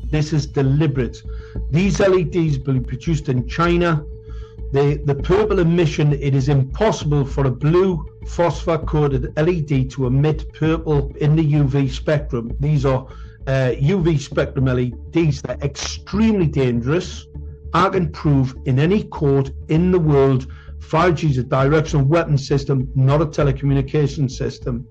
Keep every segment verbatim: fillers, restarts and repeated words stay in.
This is deliberate. These L E Ds will be produced in China. The, the purple emission, it is impossible for a blue phosphor-coated L E D to emit purple in the U V spectrum. These are uh, U V spectrum L E Ds. They're extremely dangerous. I can prove in any court in the world, five G is a directional weapon system, not a telecommunication system.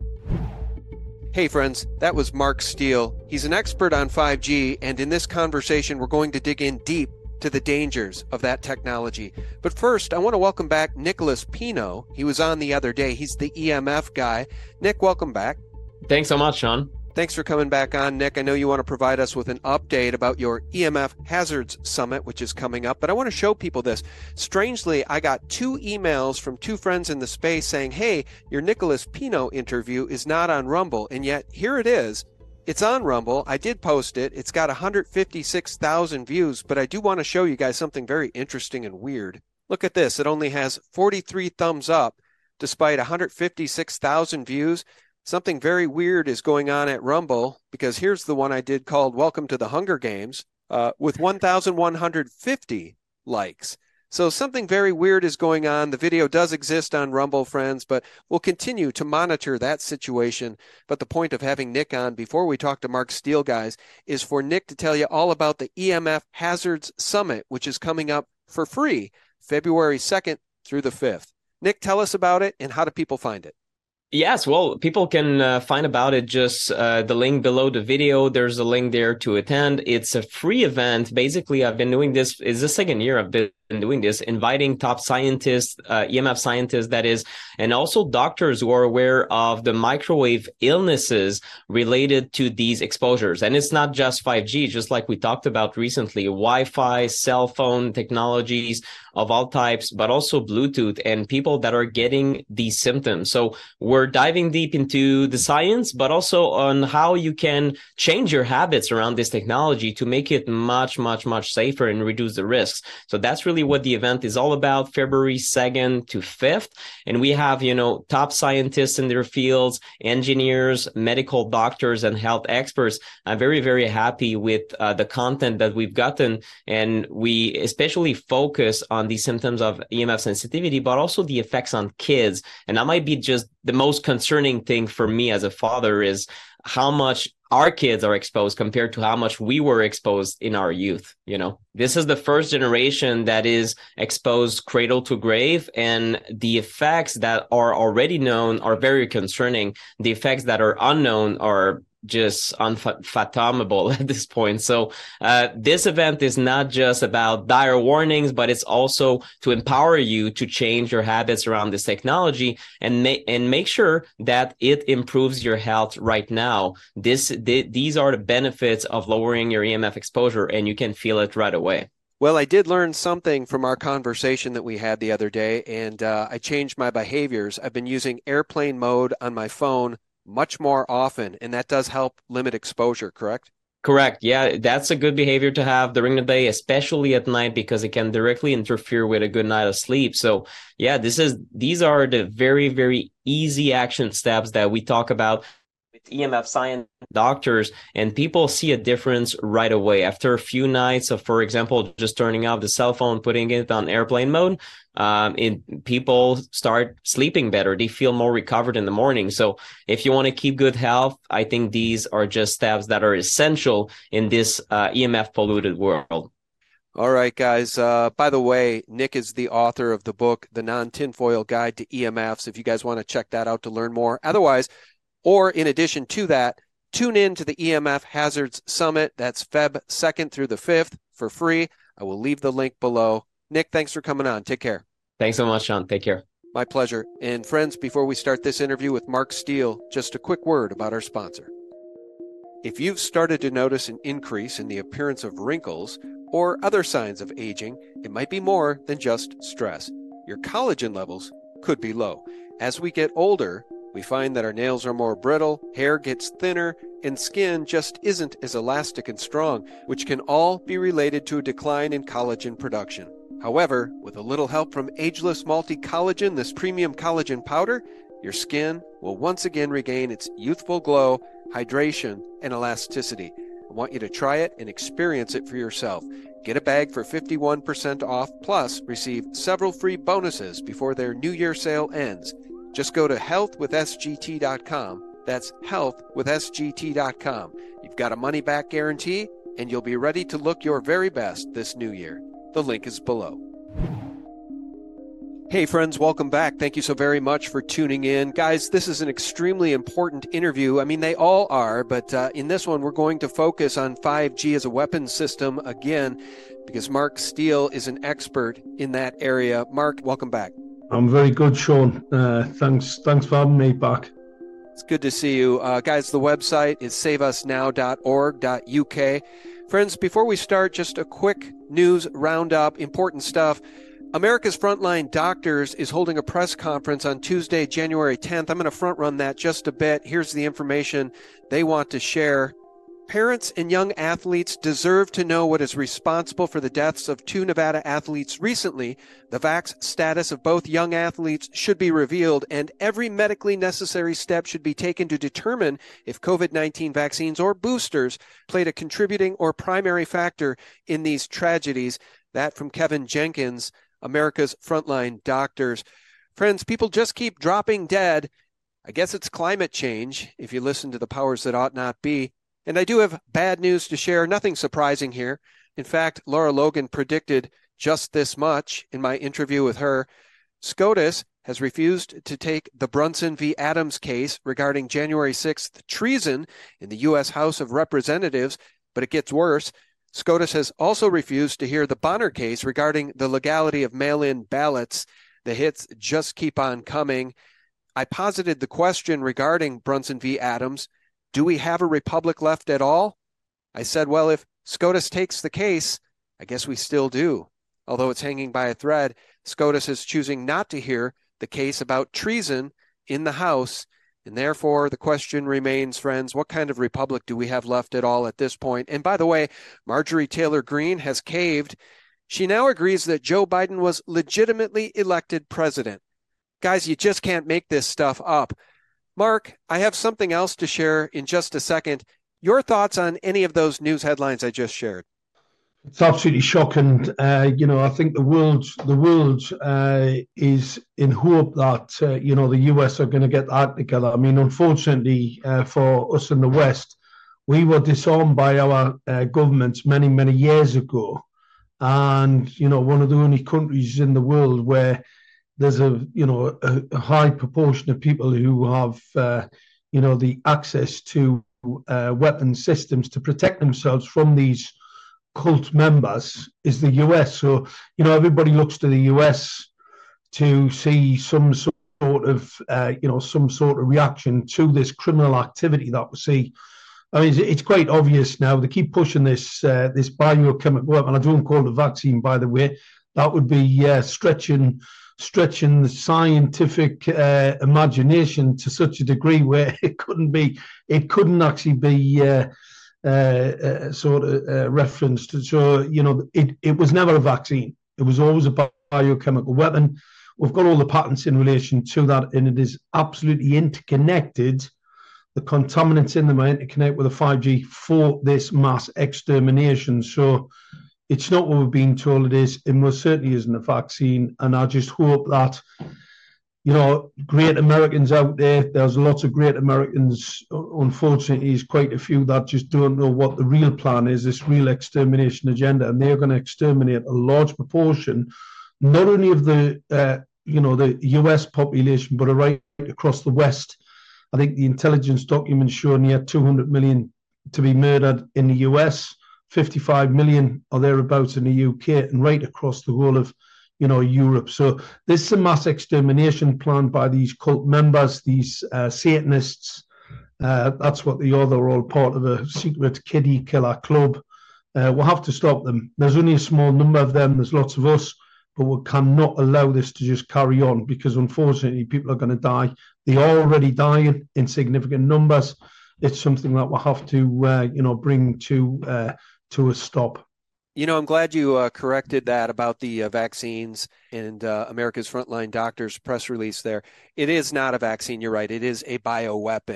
Hey friends, that was Mark Steele. He's an expert on five G, and in this conversation, we're going to dig in deep to the dangers of that technology. But first, I want to welcome back Nicholas Pino. He was on the other day. He's the E M F guy. Nick, welcome back. Thanks so much, Sean. Thanks for coming back on, Nick. I know you want to provide us with an update about your E M F Hazards Summit, which is coming up, but I want to show people this. Strangely, I got two emails from two friends in the space saying, hey, your Nicholas Pino interview is not on Rumble, and yet here it is. It's on Rumble. I did post it. It's got one hundred fifty-six thousand views, but I do want to show you guys something very interesting and weird. Look at this. It only has forty-three thumbs up despite one hundred fifty-six thousand views. Something very weird is going on at Rumble, because here's the one I did called Welcome to the Hunger Games uh, with one thousand one hundred fifty likes. So something very weird is going on. The video does exist on Rumble, friends, but we'll continue to monitor that situation. But the point of having Nick on before we talk to Mark Steele, guys, is for Nick to tell you all about the E M F Hazards Summit, which is coming up for free February second through the fifth. Nick, tell us about it, and how do people find it? Yes, well, people can uh, find about it just uh, the link below the video. There's a link there to attend. It's a free event. Basically, I've been doing this. It's the second year I've been doing this, inviting top scientists, uh, E M F scientists, that is, and also doctors who are aware of the microwave illnesses related to these exposures. And it's not just five G, just like we talked about recently, Wi-Fi, cell phone technologies of all types, but also Bluetooth, and people that are getting these symptoms. So we're diving deep into the science, but also on how you can change your habits around this technology to make it much, much, much safer and reduce the risks. So that's really what the event is all about, February second to fifth. And we have, you know, top scientists in their fields, engineers, medical doctors, and health experts. I'm very, very happy with uh, the content that we've gotten. And we especially focus on the symptoms of E M F sensitivity, but also the effects on kids. And that might be just the most concerning thing for me as a father, is how much our kids are exposed compared to how much we were exposed in our youth. You know, this is the first generation that is exposed cradle to grave, and the effects that are already known are very concerning. The effects that are unknown are just unfathomable at this point. So uh, this event is not just about dire warnings, but it's also to empower you to change your habits around this technology and make and make sure that it improves your health right now. This th- these are the benefits of lowering your E M F exposure, and you can feel it right away. Well, I did learn something from our conversation that we had the other day, and uh, I changed my behaviors. I've been using airplane mode on my phone much more often, and that does help limit exposure, correct? Correct. Yeah, that's a good behavior to have during the day, especially at night, because it can directly interfere with a good night of sleep. So yeah, this is these are the very, very easy action steps that we talk about with E M F science doctors, and people see a difference right away after a few nights of, for example, just turning off the cell phone, putting it on airplane mode. Um, it, people start sleeping better. They feel more recovered in the morning. So if you want to keep good health, I think these are just steps that are essential in this uh, E M F polluted world. All right, guys. Uh, by the way, Nick is the author of the book, The Non-Tinfoil Guide to E M Fs, if you guys want to check that out to learn more. Otherwise, or in addition to that, tune in to the E M F Hazards Summit. That's February second through the fifth for free. I will leave the link below. Nick, thanks for coming on. Take care. Thanks so much, Sean. Take care. My pleasure. And friends, before we start this interview with Mark Steele, just a quick word about our sponsor. If you've started to notice an increase in the appearance of wrinkles or other signs of aging, it might be more than just stress. Your collagen levels could be low. As we get older, we find that our nails are more brittle, hair gets thinner, and skin just isn't as elastic and strong, which can all be related to a decline in collagen production. However, with a little help from Ageless Multi-Collagen, this premium collagen powder, your skin will once again regain its youthful glow, hydration, and elasticity. I want you to try it and experience it for yourself. Get a bag for fifty-one percent off, plus receive several free bonuses before their New Year sale ends. Just go to health with s g t dot com. That's health with s g t dot com. You've got a money-back guarantee, and you'll be ready to look your very best this new year. The link is below. Hey friends, welcome back. Thank you so very much for tuning in. Guys, this is an extremely important interview. I mean, they all are, but uh, in this one, we're going to focus on five G as a weapons system again, because Mark Steele is an expert in that area. Mark, welcome back. I'm very good, Sean. Uh, thanks, thanks for having me back. It's good to see you. Uh, guys, the website is save us now dot org dot u k. Friends, before we start, just a quick news roundup, important stuff. America's Frontline Doctors is holding a press conference on Tuesday, January tenth. I'm going to front run that just a bit. Here's the information they want to share. Parents and young athletes deserve to know what is responsible for the deaths of two Nevada athletes recently. The vax status of both young athletes should be revealed, and every medically necessary step should be taken to determine if COVID nineteen vaccines or boosters played a contributing or primary factor in these tragedies. That from Kevin Jenkins, America's Frontline Doctors. Friends, people just keep dropping dead. I guess it's climate change, if you listen to the powers that ought not be. And I do have bad news to share. Nothing surprising here. In fact, Lara Logan predicted just this much in my interview with her. SCOTUS has refused to take the Brunson v. Adams case regarding January sixth treason in the U S House of Representatives, but it gets worse. SCOTUS has also refused to hear the Bonner case regarding the legality of mail-in ballots. The hits just keep on coming. I posited the question regarding Brunson v. Adams. Do we have a republic left at all? I said, well, if SCOTUS takes the case, I guess we still do. Although it's hanging by a thread, SCOTUS is choosing not to hear the case about treason in the House. And therefore, the question remains, friends, what kind of republic do we have left at all at this point? And by the way, Marjorie Taylor Greene has caved. She now agrees that Joe Biden was legitimately elected president. Guys, you just can't make this stuff up. Mark, I have something else to share in just a second. Your thoughts on any of those news headlines I just shared? It's absolutely shocking. Uh, you know, I think the world, the world uh, is in hope that uh, you know the U S are going to get that together. I mean, unfortunately uh, for us in the West, we were disarmed by our uh, governments many, many years ago, and you know, one of the only countries in the world where there's a you know a, a high proportion of people who have uh, you know the access to uh, weapon systems to protect themselves from these cult members is the U S. So, you know, everybody looks to the U S to see some sort of, uh, you know, some sort of reaction to this criminal activity that we see. I mean, it's quite obvious now. They keep pushing this uh, this biochemical weapon. I don't call it a vaccine, by the way. That would be uh, stretching stretching the scientific uh, imagination to such a degree where it couldn't be. It couldn't actually be. Uh, Uh, uh, sort of uh, referenced. So, you know, it, it was never a vaccine. It was always a biochemical weapon. We've got all the patents in relation to that, and it is absolutely interconnected. The contaminants in them are interconnected with the five G for this mass extermination. So it's not what we've been told it is. It most certainly isn't a vaccine. And I just hope that, you know, great Americans out there, there's lots of great Americans. Unfortunately, there's quite a few that just don't know what the real plan is, this real extermination agenda. And they're going to exterminate a large proportion, not only of the, uh, you know, the U S population, but right across the West. I think the intelligence documents show near two hundred million to be murdered in the U S, fifty-five million or thereabouts in the U K, and right across the whole of you know, Europe. So this is a mass extermination plan by these cult members, these uh, Satanists. Uh, that's what they are. They're all part of a secret kiddie killer club. Uh, we'll have to stop them. There's only a small number of them. There's lots of us, but we cannot allow this to just carry on because, unfortunately, people are going to die. They are already dying in significant numbers. It's something that we'll have to, uh, you know, bring to uh, to a stop. You know, I'm glad you uh, corrected that about the uh, vaccines and uh, America's Frontline Doctors press release there. It is not a vaccine. You're right. It is a bioweapon.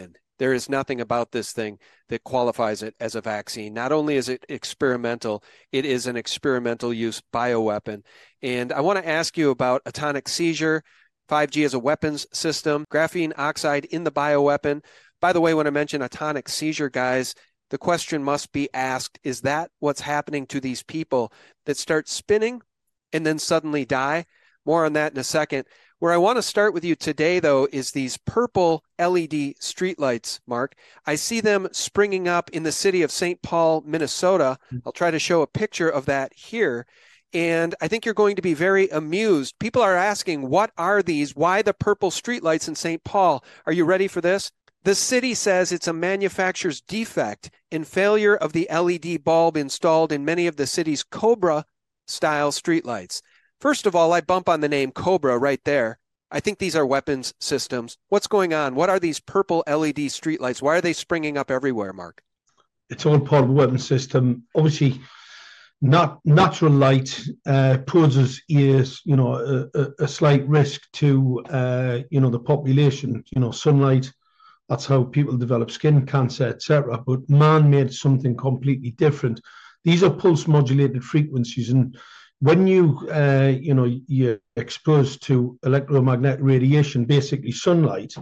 there is nothing about this thing that qualifies it as a vaccine. Not only is it experimental, it is an experimental use bioweapon. And I want to ask you about atonic seizure, five G as a weapons system, graphene oxide in the bioweapon. By the way, when I mention atonic seizure, guys, the question must be asked, is that what's happening to these people that start spinning and then suddenly die? More on that in a second. Where I want to start with you today, though, is these purple L E D streetlights, Mark. I see them springing up in the city of Saint Paul, Minnesota. I'll try to show a picture of that here. And I think you're going to be very amused. People are asking, what are these? Why the purple streetlights in Saint Paul? Are you ready for this? The city says it's a manufacturer's defect in failure of the L E D bulb installed in many of the city's Cobra-style streetlights. First of all, I bump on the name Cobra right there. I think these are weapons systems. What's going on? What are these purple L E D streetlights? Why are they springing up everywhere, Mark? It's all part of a weapon system. Obviously, not natural light uh, poses is, you know, a, a slight risk to, uh, you know, the population. You know, sunlight. That's how people develop skin cancer, et cetera. But man made something completely different. These are pulse modulated frequencies, and when you, uh, you know, you're exposed to electromagnetic radiation, basically sunlight,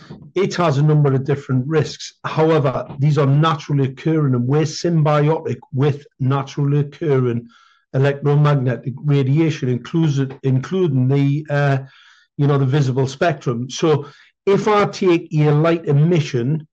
it has a number of different risks. However, these are naturally occurring, and we're symbiotic with naturally occurring electromagnetic radiation, including including the, uh, you know, the visible spectrum. So, if I take a light emission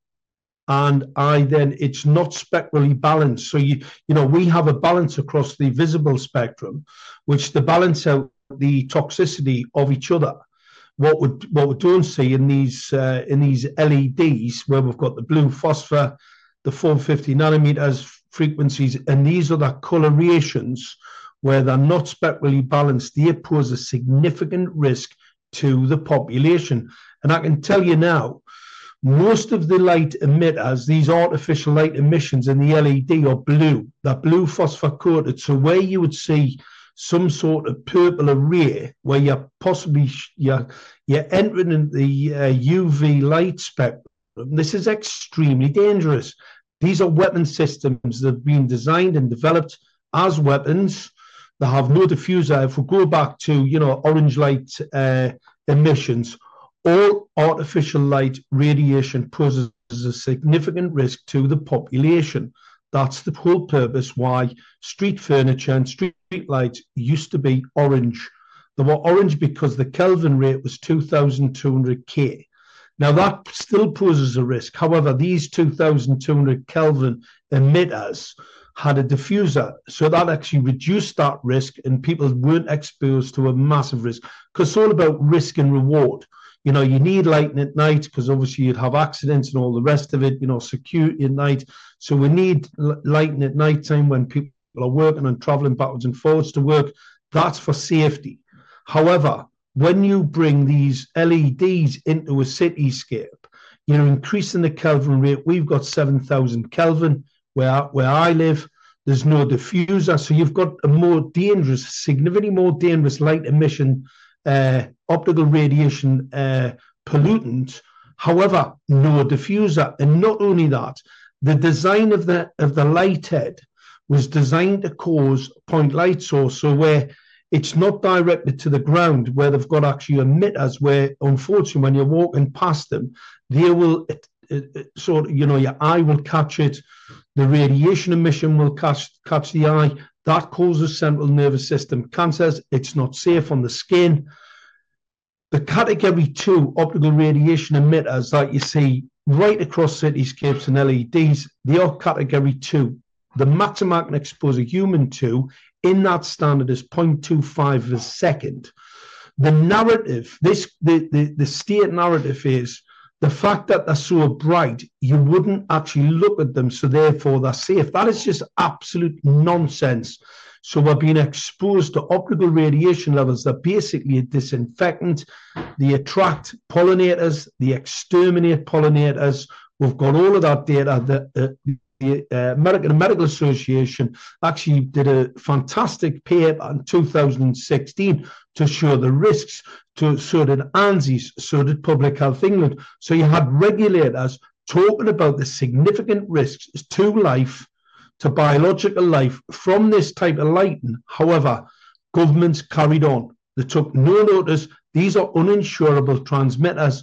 and I then, it's not spectrally balanced. So, you you know, we have a balance across the visible spectrum, which to balance out the toxicity of each other. What we what we don't see in these uh, in these L E Ds, where we've got the blue phosphor, the four hundred fifty nanometers frequencies, and these other colorations where they're not spectrally balanced, they pose a significant risk to the population. And I can tell you now, most of the light emitters, these artificial light emissions in the L E D are blue. They're blue phosphor coated. So where you would see some sort of purple array, where you're possibly you're, you're entering in the uh, U V light spectrum, this is extremely dangerous. These are weapon systems that have been designed and developed as weapons. They have no diffuser. If we go back to, you know, orange light uh, emissions, all artificial light radiation poses a significant risk to the population. That's the whole purpose why street furniture and street lights used to be orange. They were orange because the Kelvin rate was two thousand two hundred K. Now, that still poses a risk. However, these two thousand two hundred Kelvin emitters had a diffuser, so that actually reduced that risk, and people weren't exposed to a massive risk, because it's all about risk and reward. You know, you need lighting at night because obviously you'd have accidents and all the rest of it, you know, security at night. So we need lighting at night time when people are working and traveling backwards and forwards to work. That's for safety. However, when you bring these L E Ds into a cityscape, you're increasing the Kelvin rate. We've got seven thousand Kelvin where, where I live. There's no diffuser. So you've got a more dangerous, significantly more dangerous light emission Uh, optical radiation uh, pollutant, however, no diffuser. And not only that, the design of the of the light head was designed to cause point light source, so where it's not directed to the ground, where they've got actually emitters, where unfortunately when you're walking past them, they will it, it, it, sort of, you know, your eye will catch it, the radiation emission will catch catch the eye. That causes central nervous system cancers. It's not safe on the skin. The category two optical radiation emitters that you see right across cityscapes and L E Ds, they are category two. The maximum I can expose a human to in that standard is zero point two five a second. The narrative, this the, the, the state narrative is the fact that they're so bright, you wouldn't actually look at them, so therefore they're safe. That is just absolute nonsense. So we're being exposed to optical radiation levels that basically a disinfectant. They attract pollinators, they exterminate pollinators. We've got all of that data. The, uh, the uh, American Medical Association actually did a fantastic paper in two thousand sixteen to show the risks. To, so did ANSIS, so did Public Health England. So you had regulators talking about the significant risks to life, to biological life from this type of lighting. However, governments carried on. They took no notice. These are uninsurable transmitters,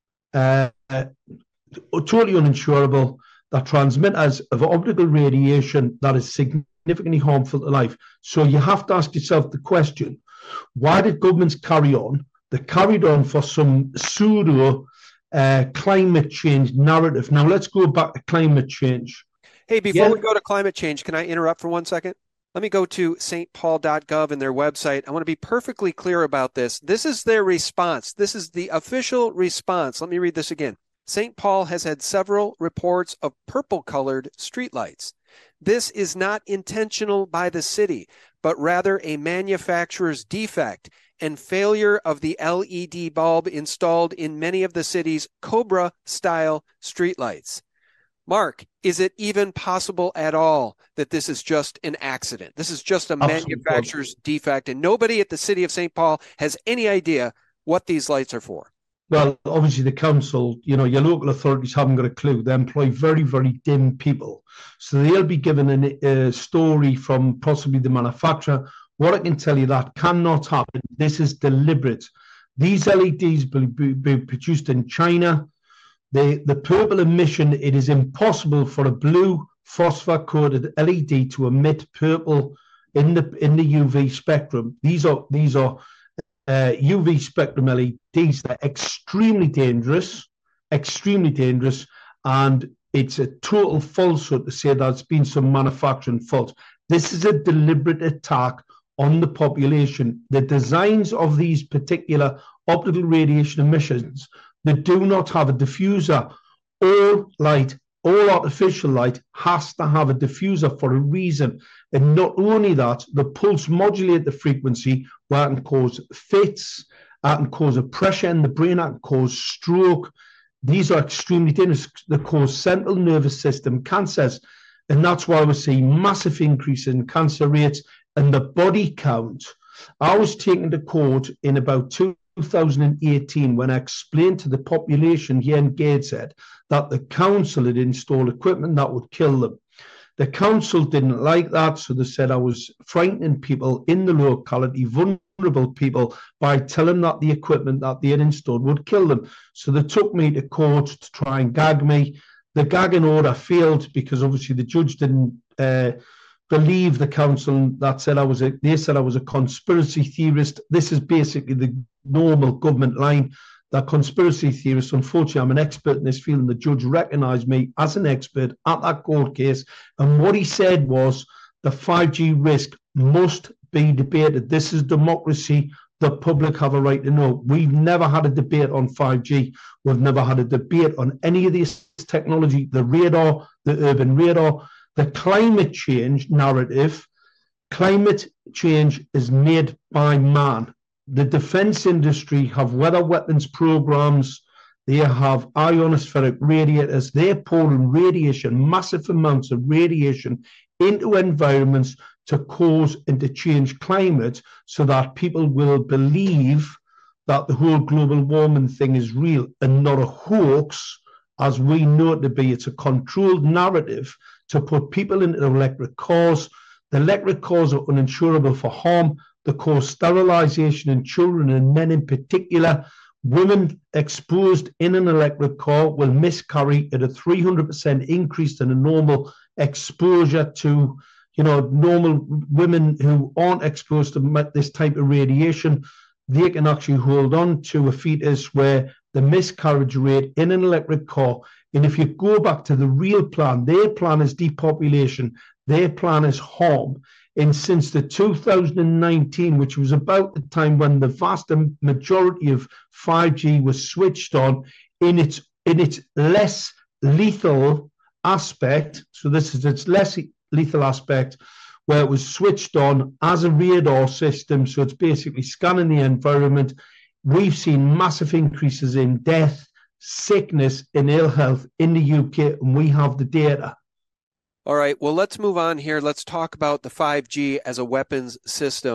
uh, uh, totally uninsurable. They're transmitters of optical radiation that is significantly harmful to life. So you have to ask yourself the question, why did governments carry on? They carried on for some pseudo uh, climate change narrative. Now let's go back to climate change. Hey, before Yeah. we go to climate change, can I interrupt for one second? Let me go to s t paul dot gov and their website. I want to be perfectly clear about this. This is their response. This is the official response. Let me read this again. Saint Paul has had several reports of purple-colored streetlights. This is not intentional by the city, but rather a manufacturer's defect and failure of the L E D bulb installed in many of the city's Cobra-style streetlights. Mark, is it even possible at all that this is just an accident? This is just a Absolutely. manufacturer's defect, and nobody at the city of Saint Paul has any idea what these lights are for. Well, obviously the council, you know, your local authorities haven't got a clue. They employ very, very dim people. So they'll be given a uh, story from possibly the manufacturer. What I can tell you, that cannot happen. This is deliberate. These L E Ds will be, be produced in China. The, the purple emission, it is impossible for a blue phosphor-coated L E D to emit purple in the in the U V spectrum. These are these are uh, U V spectrum L E Ds. They're extremely dangerous, extremely dangerous, and it's a total falsehood to say that it's been some manufacturing fault. This is a deliberate attack on the population. The designs of these particular optical radiation emissions, they do not have a diffuser. All light, all artificial light has to have a diffuser for a reason. And not only that, the pulse modulate the frequency where it can cause fits, it can cause a pressure in the brain, it can cause stroke. These are extremely dangerous. They cause central nervous system cancers. And that's why we're seeing massive increase in cancer rates and the body count. I was taken to court in about two thousand eighteen when I explained to the population here in Gateshead that the council had installed equipment that would kill them. The council didn't like that, so they said I was frightening people in the locality, vulnerable people, by telling them that the equipment that they had installed would kill them. So they took me to court to try and gag me. The gagging order failed because obviously the judge didn't uh, believe the council that said I was a, they said I was a conspiracy theorist. This is basically the normal government line, that conspiracy theorists. Unfortunately, I'm an expert in this field, and the judge recognized me as an expert at that court case. And what he said was the five G risk must be debated. This is democracy. The public have a right to know. We've never had a debate on five G. We've never had a debate on any of this technology, the radar, the urban radar, the climate change narrative. Climate change is made by man. The defense industry have weather weapons programs. They have ionospheric radiators. They're pouring radiation, massive amounts of radiation into environments to cause and to change climate so that people will believe that the whole global warming thing is real and not a hoax, as we know it to be. It's a controlled narrative to put people into electric cars. The electric cars are uninsurable for harm. They cause sterilization in children and men in particular. Women exposed in an electric car will miscarry at a three hundred percent increase in a normal exposure to, you know, normal women who aren't exposed to this type of radiation. They can actually hold on to a fetus where the miscarriage rate in an electric car. And if you go back to the real plan, their plan is depopulation, their plan is harm. And since the two thousand nineteen, which was about the time when the vast majority of five G was switched on in its in its less lethal aspect, so this is its less lethal aspect, where it was switched on as a radar system, so it's basically scanning the environment, we've seen massive increases in death, sickness, and ill health in the U K, and we have the data. All right, well, let's move on here. Let's talk about the five G as a weapons system.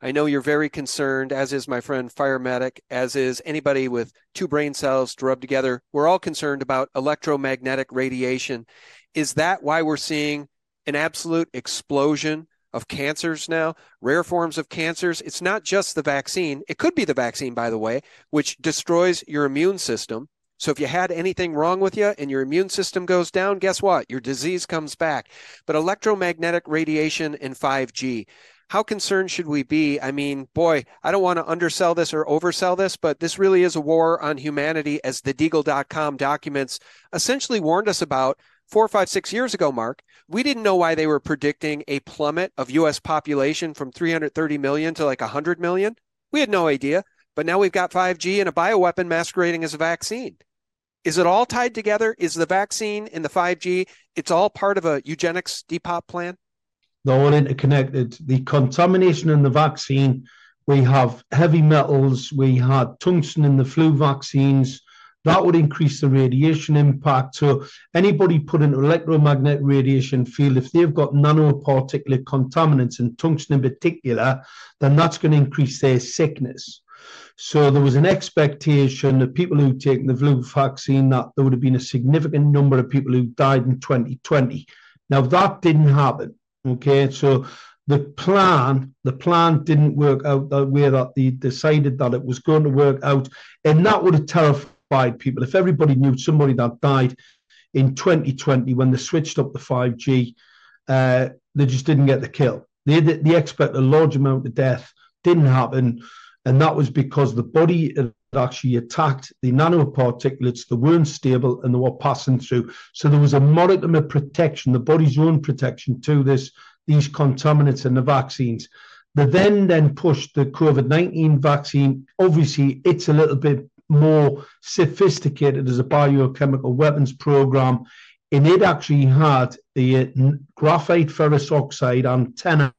I know you're very concerned, as is my friend Fire Medic, as is anybody with two brain cells to rub together. We're all concerned about electromagnetic radiation. Is that why we're seeing an absolute explosion of cancers now, rare forms of cancers? It's not just the vaccine. It could be the vaccine, by the way, which destroys your immune system. So if you had anything wrong with you and your immune system goes down, guess what? Your disease comes back. But electromagnetic radiation and five G, how concerned should we be? I mean, boy, I don't want to undersell this or oversell this, but this really is a war on humanity, as the Deagle dot com documents essentially warned us about four, five, six years ago, Mark. We didn't know why they were predicting a plummet of U S population from three hundred thirty million to like one hundred million. We had no idea. But now we've got five G and a bioweapon masquerading as a vaccine. Is it all tied together? Is the vaccine and the five G, it's all part of a eugenics depop plan? They're all interconnected. The contamination in the vaccine, we have heavy metals, we had tungsten in the flu vaccines. That would increase the radiation impact. So anybody put into electromagnetic radiation field, if they've got nanoparticulate contaminants, and tungsten in particular, then that's going to increase their sickness. So there was an expectation that people who'd taken the flu vaccine, that there would have been a significant number of people who died in twenty twenty. Now that didn't happen. Okay, so the plan, the plan didn't work out the way that they decided that it was going to work out, and that would have terrified people. If everybody knew somebody that died in twenty twenty when they switched up the five G, uh, they just didn't get the kill. They they expect a large amount of death. Didn't happen. And that was because the body had actually attacked the nanoparticulates. They weren't stable and they were passing through. So there was a modicum of protection, the body's own protection to this, these contaminants in the vaccines. They then then pushed the COVID nineteen vaccine. Obviously, it's a little bit more sophisticated as a biochemical weapons program. And it actually had the graphite ferrous oxide antenna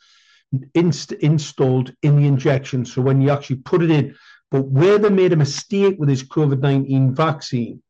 Inst- installed in the injection. So when you actually put it in, but where they made a mistake with this COVID nineteen vaccine,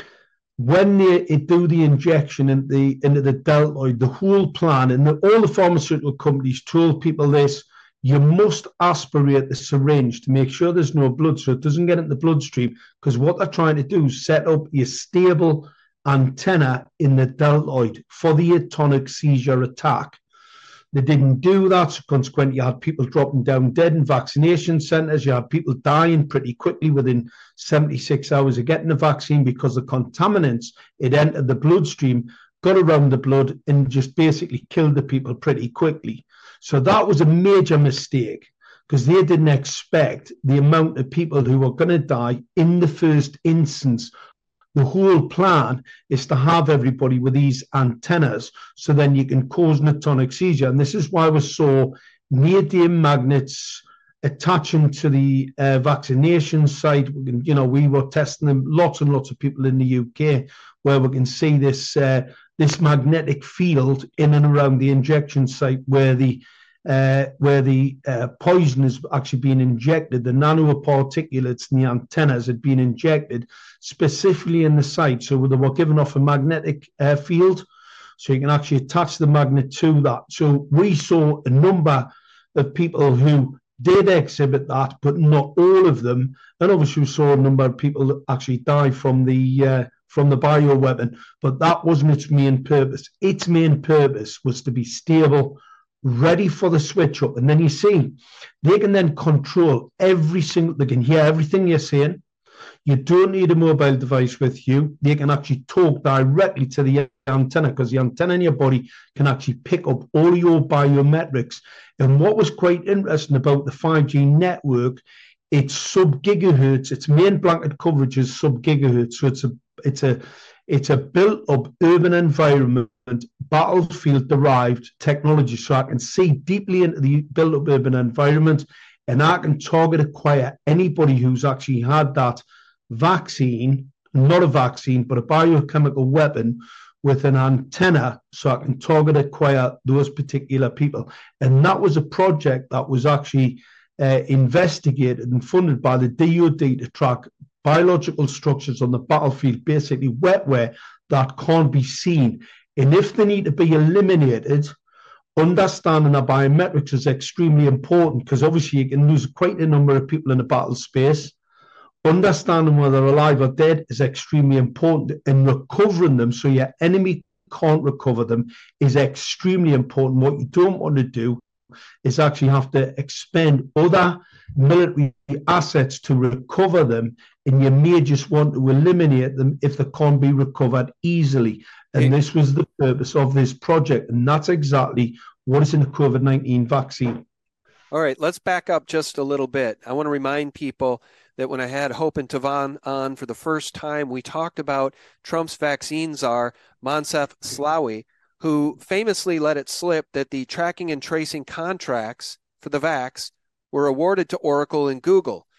when they do the injection in the, into the deltoid, the whole plan, and the, all the pharmaceutical companies told people this, you must aspirate the syringe to make sure there's no blood so it doesn't get into the bloodstream, because what they're trying to do is set up a stable antenna in the deltoid for the atonic seizure attack. They didn't do that, so consequently you had people dropping down dead in vaccination centres. You had people dying pretty quickly within seventy-six hours of getting the vaccine because the contaminants, it entered the bloodstream, got around the blood and just basically killed the people pretty quickly. So that was a major mistake, because they didn't expect the amount of people who were going to die in the first instance. The whole plan is to have everybody with these antennas so then you can cause an atonic seizure. And this is why we saw neodymium magnets attaching to the uh, vaccination site. We can, you know, we were testing them, lots and lots of people in the U K, where we can see this, uh, this magnetic field in and around the injection site where the Uh, where the uh, poison is actually being injected. The nanoparticulates in the antennas had been injected specifically in the site. So they were given off a magnetic uh, field, so you can actually attach the magnet to that. So we saw a number of people who did exhibit that, but not all of them. And obviously we saw a number of people that actually die from the uh, from the bioweapon, but that wasn't its main purpose. Its main purpose was to be stable, ready for the switch up. And then you see, they can then control every single, they can hear everything you're saying. You don't need a mobile device with you. They can actually talk directly to the antenna, because the antenna in your body can actually pick up all your biometrics. And what was quite interesting about the five G network, it's sub-gigahertz. Its main blanket coverage is sub-gigahertz. So it's a, it's a, it's a built-up urban environment, battlefield-derived technology. So I can see deeply into the built-up urban environment, and I can target acquire anybody who's actually had that vaccine, not a vaccine, but a biochemical weapon with an antenna, so I can target acquire those particular people. And that was a project that was actually uh, investigated and funded by the D O D to track biological structures on the battlefield, basically wetware that can't be seen. And if they need to be eliminated, understanding the biometrics is extremely important because obviously you can lose quite a number of people in a battle space. Understanding whether they're alive or dead is extremely important, and recovering them so your enemy can't recover them is extremely important. What you don't want to do is actually have to expend other military assets to recover them, and you may just want to eliminate them if they can't be recovered easily. And this was the purpose of this project, and that's exactly what is in the COVID nineteen vaccine. All right, let's back up just a little bit. I want to remind people that when I had Hope and Tavan on for the first time, we talked about Trump's vaccine czar, Moncef Slaoui, who famously let it slip that the tracking and tracing contracts for the vax were awarded to Oracle and Google.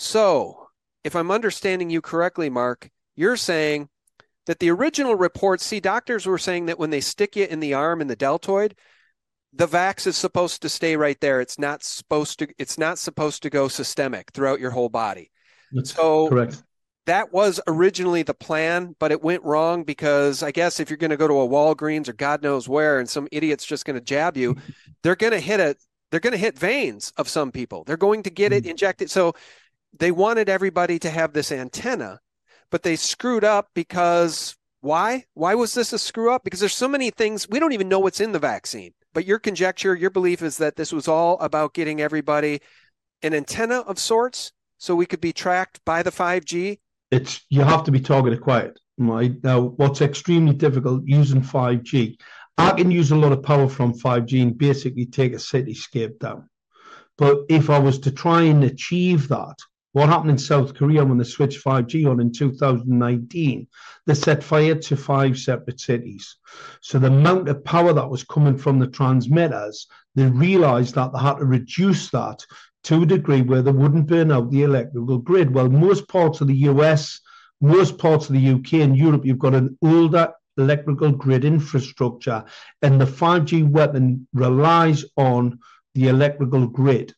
So, if I'm understanding you correctly, Mark, you're saying that the original reports, see, doctors were saying that when they stick you in the arm in the deltoid, the vax is supposed to stay right there. It's not supposed to, it's not supposed to go systemic throughout your whole body. That's so correct. That was originally the plan, but it went wrong because I guess if you're going to go to a Walgreens or God knows where, and some idiot's just going to jab you, they're going to hit it. They're going to hit veins of some people. They're going to get it injected. So they wanted everybody to have this antenna, but they screwed up because why? Why was this a screw up? Because there's so many things. We don't even know what's in the vaccine. But your conjecture, your belief is that this was all about getting everybody an antenna of sorts so we could be tracked by the five G. It's you have to be target acquired. Right? Now, what's extremely difficult using five G, I can use a lot of power from five G and basically take a cityscape down. But if I was to try and achieve that, what happened in South Korea when they switched five G on in two thousand nineteen, they set fire to five separate cities. So the amount of power that was coming from the transmitters, they realized that they had to reduce that to a degree where they wouldn't burn out the electrical grid. Well, most parts of the U S, most parts of the U K and Europe, you've got an older electrical grid infrastructure, and the five G weapon relies on the electrical grid.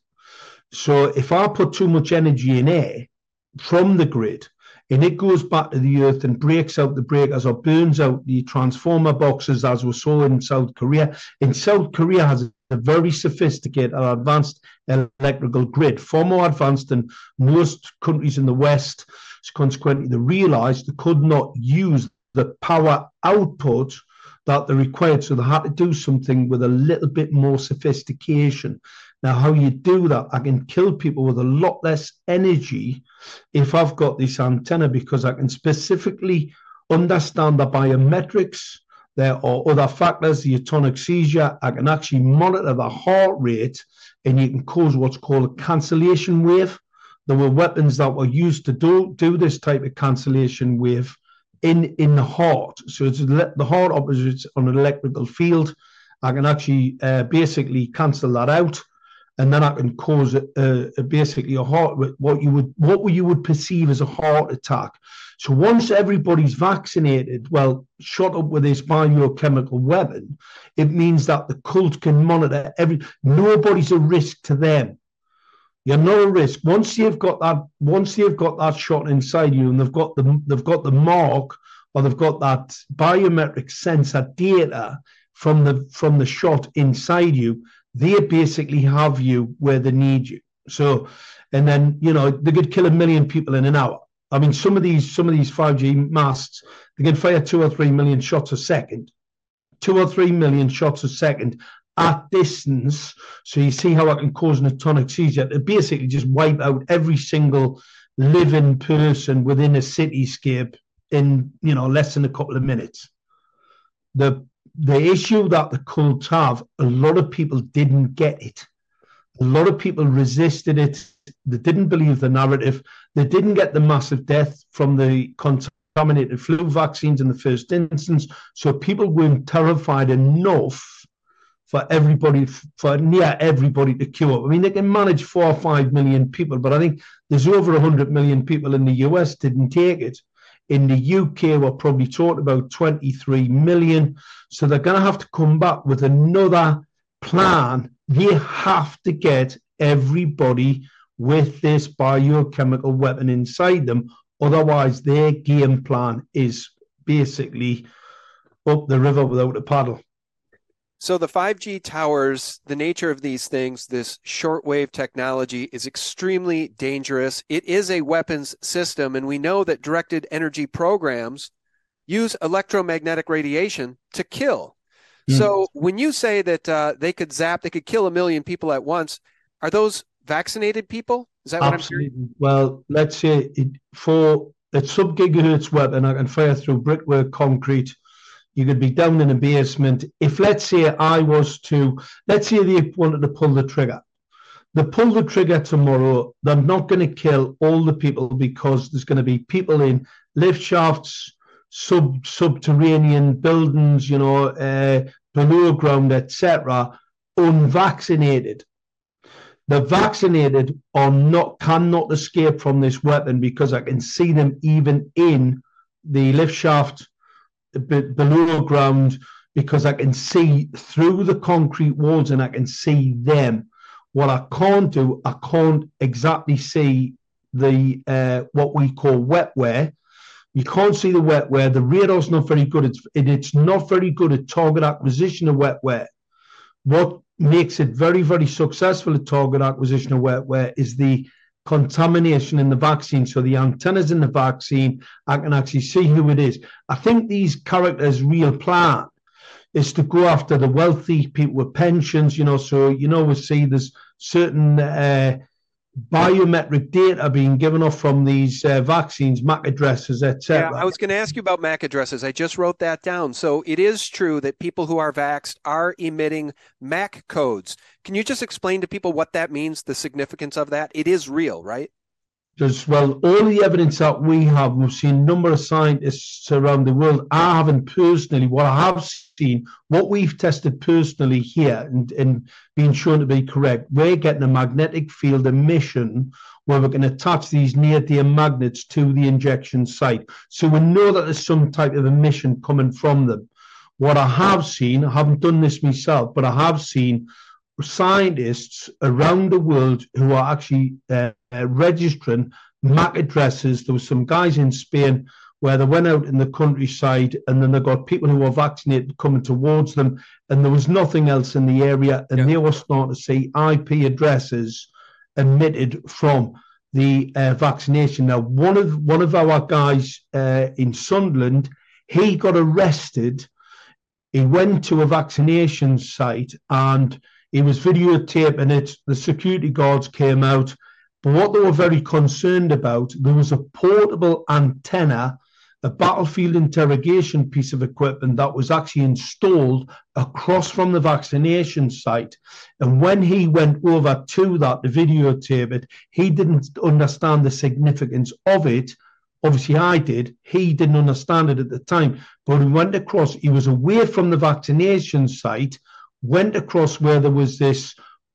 So if I put too much energy in air from the grid and it goes back to the earth and breaks out the breakers or burns out the transformer boxes, as we saw in South Korea, and South Korea has a very sophisticated and advanced electrical grid, far more advanced than most countries in the West. So consequently, they realized they could not use the power output that they required, so they had to do something with a little bit more sophistication. Now, how you do that, I can kill people with a lot less energy if I've got this antenna, because I can specifically understand the biometrics. There are other factors, the atonic seizure. I can actually monitor the heart rate, and you can cause what's called a cancellation wave. There were weapons that were used to do, do this type of cancellation wave in, in the heart. So it's the heart operates on an electrical field. I can actually uh, basically cancel that out. And then I can cause a, a, basically a heart, what you would what you would perceive as a heart attack. So once everybody's vaccinated, well, shot up with this biochemical weapon, it means that the cult can monitor every. Nobody's a risk to them. You're not a risk once you've got that. Once you've got that shot inside you, and they've got the they've got the mark, or they've got that biometric sensor data from the from the shot inside you. They basically have you where they need you. So, and then, you know, they could kill a million people in an hour. I mean, some of these, some of these five G masts, they can fire two or three million shots a second, two or three million shots a second at distance. So you see how I can cause an atonic seizure to basically just wipe out every single living person within a cityscape in, you know, less than a couple of minutes. The The issue that the cults have, a lot of people didn't get it. A lot of people resisted it. They didn't believe the narrative. They didn't get the massive death from the contaminated flu vaccines in the first instance. So people weren't terrified enough for everybody, for near everybody to cure. I mean, they can manage four or five million people, but I think there's over one hundred million people in the U S didn't take it. In the U K, we're probably talking about twenty-three million. So they're going to have to come back with another plan. They have to get everybody with this biochemical weapon inside them. Otherwise, their game plan is basically up the river without a paddle. So the five G towers, the nature of these things, this shortwave technology is extremely dangerous. It is a weapons system, and we know that directed energy programs use electromagnetic radiation to kill. Mm. So when you say that uh, they could zap, they could kill a million people at once, are those vaccinated people? Is that Absolutely. what I'm hearing? Well, let's say it, for a sub-gigahertz weapon, I can fire through brickwork, concrete. You could be down in a basement. If, let's say, I was to, let's say they wanted to pull the trigger. They pull the trigger tomorrow, they're not going to kill all the people because there's going to be people in lift shafts, sub subterranean buildings, you know, uh, below ground, et cetera, unvaccinated. The vaccinated are not cannot escape from this weapon because I can see them even in the lift shaft below ground because I can see through the concrete walls and I can see them. What I can't do, I can't exactly see the uh, what we call wetware. You can't see the wetware. The radar's not very good. It's it, it's not very good at target acquisition of wetware. What makes it very, very successful at target acquisition of wetware is the contamination in the vaccine. So the antennas in the vaccine, I can actually see who it is. I think these characters' real plan is to go after the wealthy people with pensions, you know, so, you know, we see there's certain uh, biometric data being given off from these uh, vaccines, M A C addresses, et cetera. Yeah, I was going to ask you about M A C addresses. I just wrote that down. So it is true that people who are vaxxed are emitting M A C codes. Can you just explain to people what that means, the significance of that? It is real, right? As well, all the evidence that we have, we've seen a number of scientists around the world. I haven't personally, what I have seen, what we've tested personally here and, and being shown to be correct, we're getting a magnetic field emission where we can attach these near-dear magnets to the injection site. So we know that there's some type of emission coming from them. What I have seen, I haven't done this myself, but I have seen scientists around the world who are actually uh, uh, registering M A C addresses. There were some guys in Spain where they went out in the countryside and then they got people who were vaccinated coming towards them and there was nothing else in the area and yeah. They were starting to see I P addresses emitted from the uh, vaccination. Now, one of one of our guys uh, in Sunderland, he got arrested. He went to a vaccination site and he was videotaping it. The security guards came out. But what they were very concerned about, there was a portable antenna, a battlefield interrogation piece of equipment that was actually installed across from the vaccination site. And when he went over to that to videotape it, he didn't understand the significance of it. Obviously, I did. He didn't understand it at the time. But he went across, he was away from the vaccination site, went across where there was this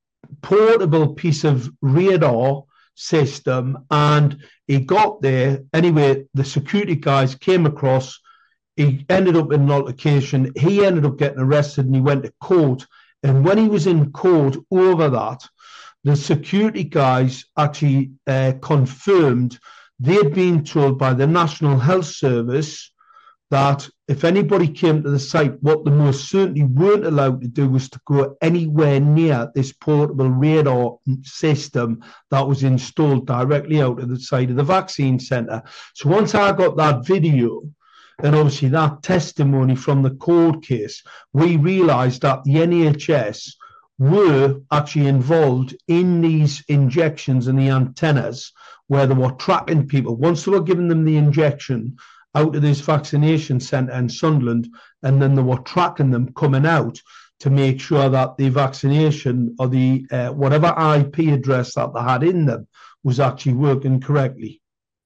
portable piece of radar system and he got there. Anyway, the security guys came across. He ended up in an altercation. He ended up getting arrested and he went to court. And when he was in court over that, the security guys actually uh, confirmed they'd been told by the National Health Service that if anybody came to the site, what they most certainly weren't allowed to do was to go anywhere near this portable radar system that was installed directly out of the side of the vaccine centre. So once I got that video, and obviously that testimony from the court case, we realised that the N H S were actually involved in these injections and the antennas where they were tracking people. Once they were giving them the injection out of this vaccination centre in Sunderland, and then they were tracking them coming out to make sure that the vaccination or the uh, whatever I P address that they had in them was actually working correctly.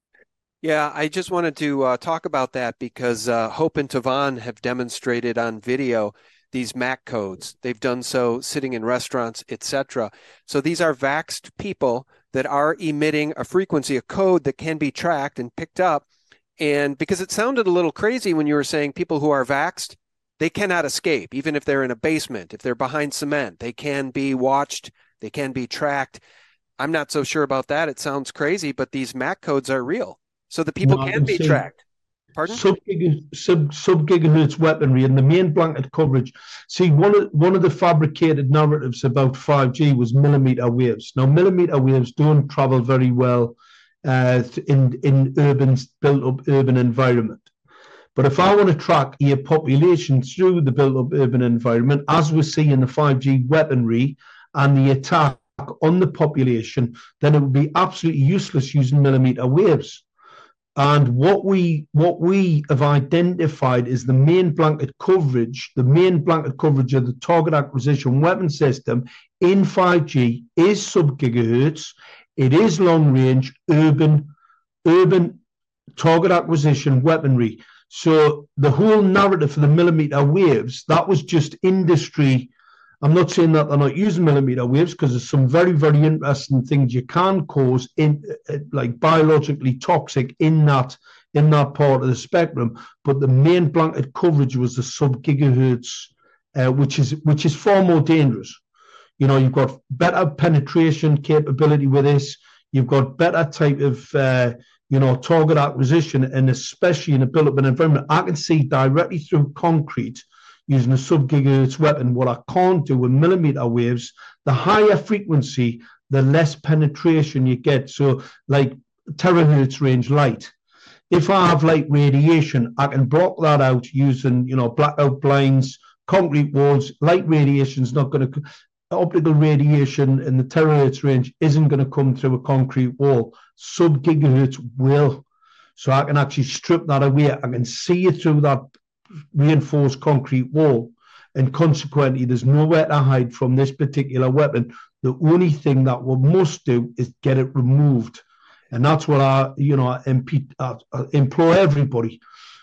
Yeah, I just wanted to uh, talk about that because uh, Hope and Tavon have demonstrated on video these M A C codes. They've done so sitting in restaurants, et cetera. So these are vaxxed people that are emitting a frequency, a code that can be tracked and picked up. And because it sounded a little crazy when you were saying people who are vaxxed, they cannot escape, even if they're in a basement, if they're behind cement, they can be watched, they can be tracked. I'm not so sure about that. It sounds crazy, but these M A C codes are real. So the people well, can, can be see, tracked. Pardon? Sub, sub, sub gigahertz weaponry and the main blanket coverage. See, one of one of the fabricated narratives about five G was millimeter waves. Now, millimeter waves don't travel very well uh, in in urban built-up urban environment. But if I want to track a population through the built-up urban environment, as we see in the five G weaponry and the attack on the population, then it would be absolutely useless using millimeter waves. And what we what we have identified is the main blanket coverage, the main blanket coverage of the target acquisition weapon system in five G is sub-gigahertz. It is long-range urban, urban target acquisition weaponry. So the whole narrative for the millimeter waves, that was just industry. I'm not saying that they're not using millimeter waves, because there's some very, very interesting things you can cause in, like biologically toxic in that in that part of the spectrum. But the main blanket coverage was the sub gigahertz, uh, which is which is far more dangerous. You know, you've got better penetration capability with this. You've got better type of uh, you know target acquisition, and especially in a built-up environment, I can see directly through concrete using a sub-gigahertz weapon. What I can't do with millimeter waves, the higher frequency, the less penetration you get. So like terahertz range light. If I have light radiation, I can block that out using, you know, blackout blinds, concrete walls. Light radiation is not going to, optical radiation in the terahertz range isn't going to come through a concrete wall. Sub-gigahertz will. So I can actually strip that away. I can see it through that reinforced concrete wall, and consequently there's nowhere to hide from this particular weapon. The only thing that we must do is get it removed, and that's what I you know I, imp- I, I implore everybody: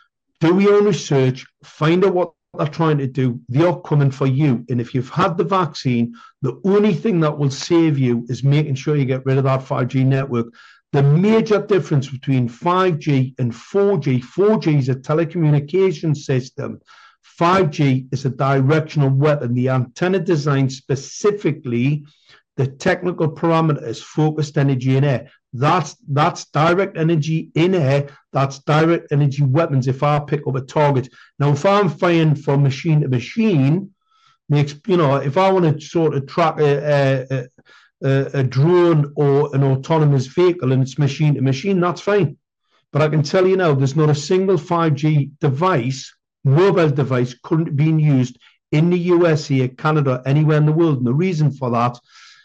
do your own research, find out what they're trying to do. They are coming for you, and if you've had the vaccine, the only thing that will save you is making sure you get rid of that five G network. The major difference between five G and four G, four G is a telecommunication system. five G is a directional weapon. The antenna designed specifically, the technical parameter is focused energy in air. That's that's direct energy in air. That's direct energy weapons if I pick up a target. Now, if I'm firing from machine to machine, makes you know, if I want to sort of track a, a, a A, a drone or an autonomous vehicle and it's machine to machine, that's fine. But I can tell you now, there's not a single five G device, mobile device, currently being used in the U S A, Canada, anywhere in the world. And the reason for that,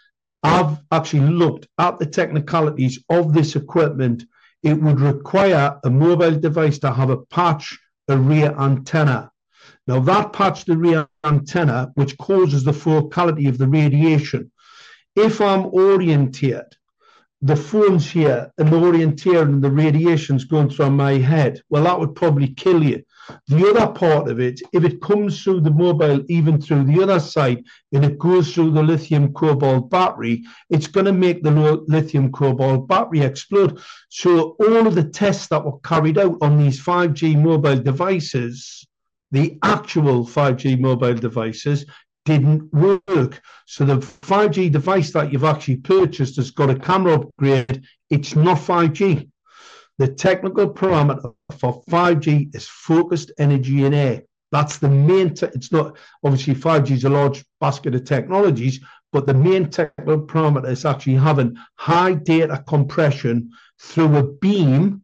I've actually looked at the technicalities of this equipment. It would require a mobile device to have a patch array antenna. Now, that patched array antenna, which causes the focality of the radiation. If I'm oriented, the phone's here and the orienteer and the radiation's going through my head, well, that would probably kill you. The other part of it, if it comes through the mobile, even through the other side, and it goes through the lithium cobalt battery, it's going to make the lithium cobalt battery explode. So all of the tests that were carried out on these five G mobile devices, the actual five G mobile devices, didn't work. So the five G device that you've actually purchased has got a camera upgrade. It's not five G. The technical parameter for five G is focused energy in air. That's the main, te- it's not, obviously five G is a large basket of technologies, but the main technical parameter is actually having high data compression through a beam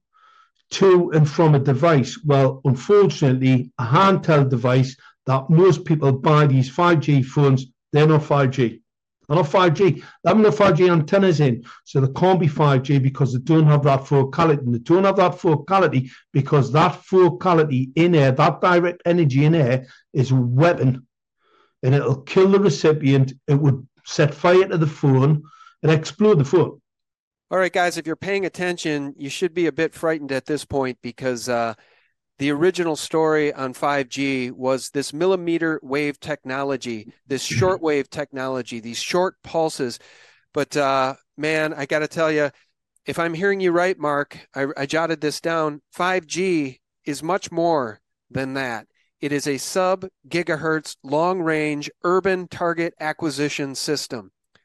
to and from a device. Well, unfortunately, a handheld device that most people buy these five G phones, they're not five G. They're not five G. They haven't got five G antennas in, so they can't be five G because they don't have that focality. And they don't have that focality because that focality in air, that direct energy in air, is a weapon. And it'll kill the recipient. It would set fire to the phone and explode the phone. All right, guys, if you're paying attention, you should be a bit frightened at this point because uh, the original story on five G was this millimeter wave technology, this shortwave technology, these short pulses. But uh, man, I got to tell you, if I'm hearing you right, Mark, I, I jotted this down. five G is much more than that. It is a sub-gigahertz long-range urban target acquisition system.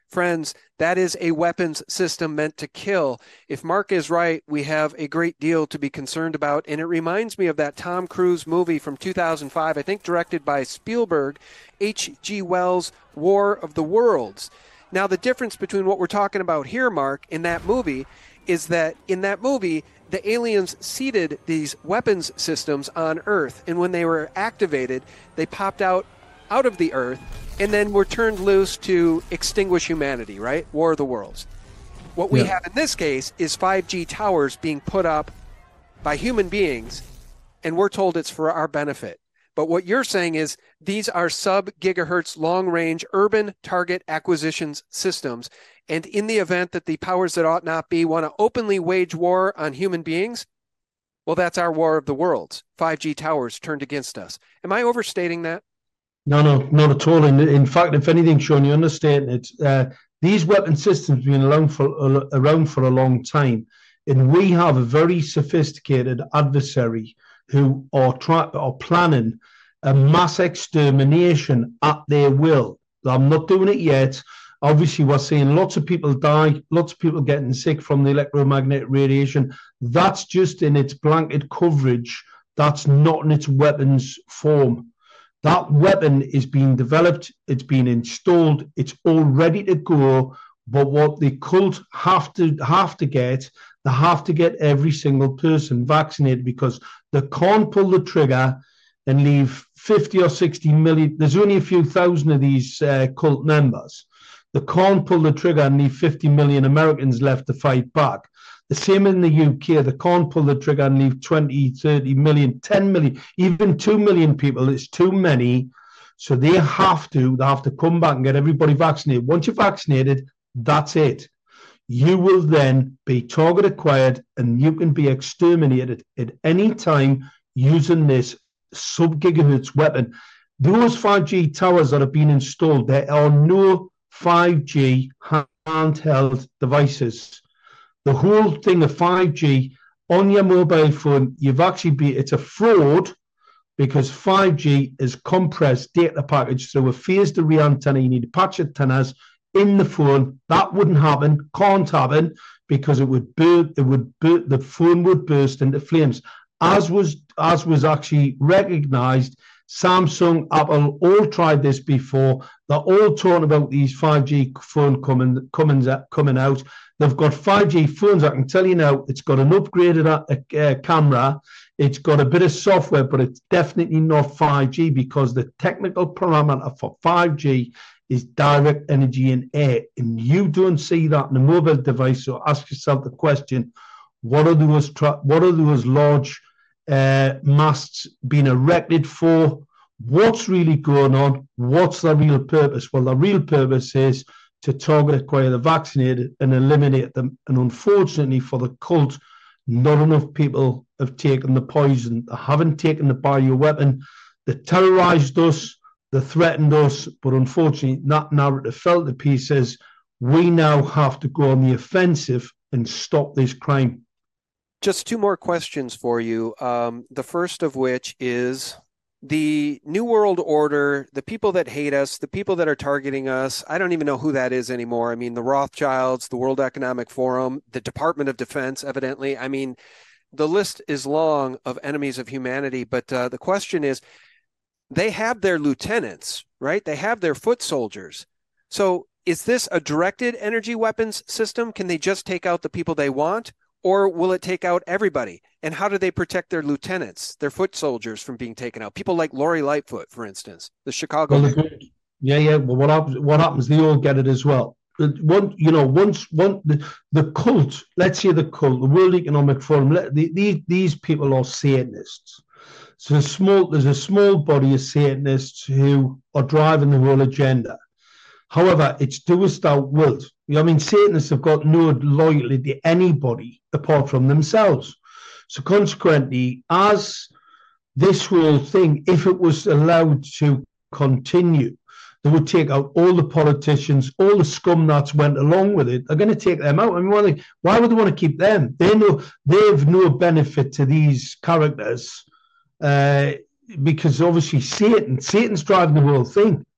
Friends, that is a weapons system meant to kill. If Mark is right, we have a great deal to be concerned about. And it reminds me of that Tom Cruise movie from two thousand five, I think directed by Spielberg, H G Wells' War of the Worlds. Now, the difference between what we're talking about here, Mark, in that movie, is that in that movie, the aliens seeded these weapons systems on Earth. And when they were activated, they popped out out of the Earth and then were turned loose to extinguish humanity, right? War of the Worlds. What we yeah. have in this case is five G towers being put up by human beings, and we're told it's for our benefit. But what you're saying is these are sub-gigahertz long-range urban target acquisitions systems, and in the event that the powers that ought not be want to openly wage war on human beings, well, that's our war of the worlds. five G towers turned against us. Am I overstating that? No, no, not at all. In, in fact, if anything, Sean, you understand it. Uh, these weapon systems have been around for, uh, around for a long time, and we have a very sophisticated adversary who are, try, are planning a mass extermination at their will. I'm not doing it yet. Obviously, we're seeing lots of people die, lots of people getting sick from the electromagnetic radiation. That's just in its blanket coverage. That's not in its weapons form. That weapon is being developed, it's being installed, it's all ready to go. But what the cult have to have to get, they have to get every single person vaccinated, because they can't pull the trigger and leave fifty or sixty million. There's only a few thousand of these uh, cult members. They can't pull the trigger and leave fifty million Americans left to fight back. The same in the U K. They can't pull the trigger and leave twenty, thirty million, ten million, even two million people. It's too many. So they have to, they have to come back and get everybody vaccinated. Once you're vaccinated, that's it. You will then be target acquired and you can be exterminated at any time using this sub-gigahertz weapon. Those five G towers that have been installed, there are no five G handheld devices. The whole thing of five G on your mobile phone, you've actually been, it's a fraud, because five G is compressed data package through a phased array antenna. You need to patch antennas in the phone. That wouldn't happen, can't happen, because it would burst, it would burst, the phone would burst into flames. As was as was actually recognized, Samsung, Apple all tried this before. They're all talking about these five G phone coming coming coming out. They've got five G phones. I can tell you now, it's got an upgraded uh, uh, camera. It's got a bit of software, but it's definitely not five G, because the technical parameter for five G is direct energy in air. And you don't see that in a mobile device. So ask yourself the question, what are those, tra- what are those large uh, masts being erected for? What's really going on? What's the real purpose? Well, the real purpose is to target, acquire the vaccinated and eliminate them. And unfortunately for the cult, not enough people have taken the poison. They haven't taken the bioweapon. They terrorized us. They threatened us. But unfortunately, that narrative fell to pieces. We now have to go on the offensive and stop this crime. Just two more questions for you. Um, the first of which is the New World Order, the people that hate us, the people that are targeting us. I don't even know who that is anymore. I mean, the Rothschilds, the World Economic Forum, the Department of Defense, evidently. I mean, the list is long of enemies of humanity. But uh, the question is, they have their lieutenants, right? They have their foot soldiers. So is this a directed energy weapons system? Can they just take out the people they want? Or will it take out everybody? And how do they protect their lieutenants, their foot soldiers, from being taken out? People like Lori Lightfoot, for instance, the Chicago. Well, yeah, yeah. Well, what happens? What happens? They all get it as well. One, you know, once one the, the cult. Let's say the cult, the World Economic Forum. The, the, these people are Satanists. So a small, there's a small body of Satanists who are driving the whole agenda. However, it's doest thou wilt. I mean, Satanists have got no loyalty to anybody apart from themselves. So consequently, as this whole thing, if it was allowed to continue, they would take out all the politicians, all the scum that's went along with it. They're going to take them out. I mean, why, they, why would they want to keep them? They know they have no benefit to these characters, uh, because obviously Satan, Satan's driving the whole thing.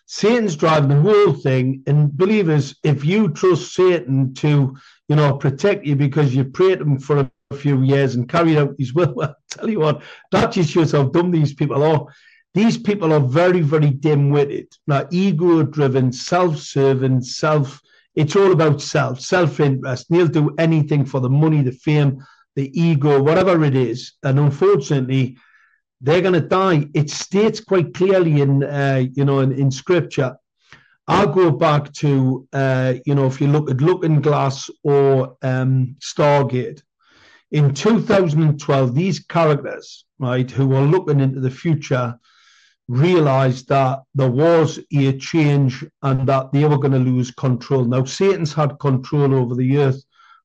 Satan's driving the whole thing. And believers, if you trust Satan to, you know, protect you because you prayed him for a a few years and carried out his will, well, I'll tell you what, that just shows how dumb these people are. These people are very, very dim-witted, like ego-driven, self-serving, self, it's all about self, self-interest. They'll do anything for the money, the fame, the ego, whatever it is. And unfortunately, they're going to die. It states quite clearly in, uh, you know, in, in scripture. I'll go back to, uh, you know, if you look at Looking Glass or um, Stargate. In two thousand twelve, these characters, right, who were looking into the future, realized that there was a change and that they were going to lose control. Now, Satan's had control over the earth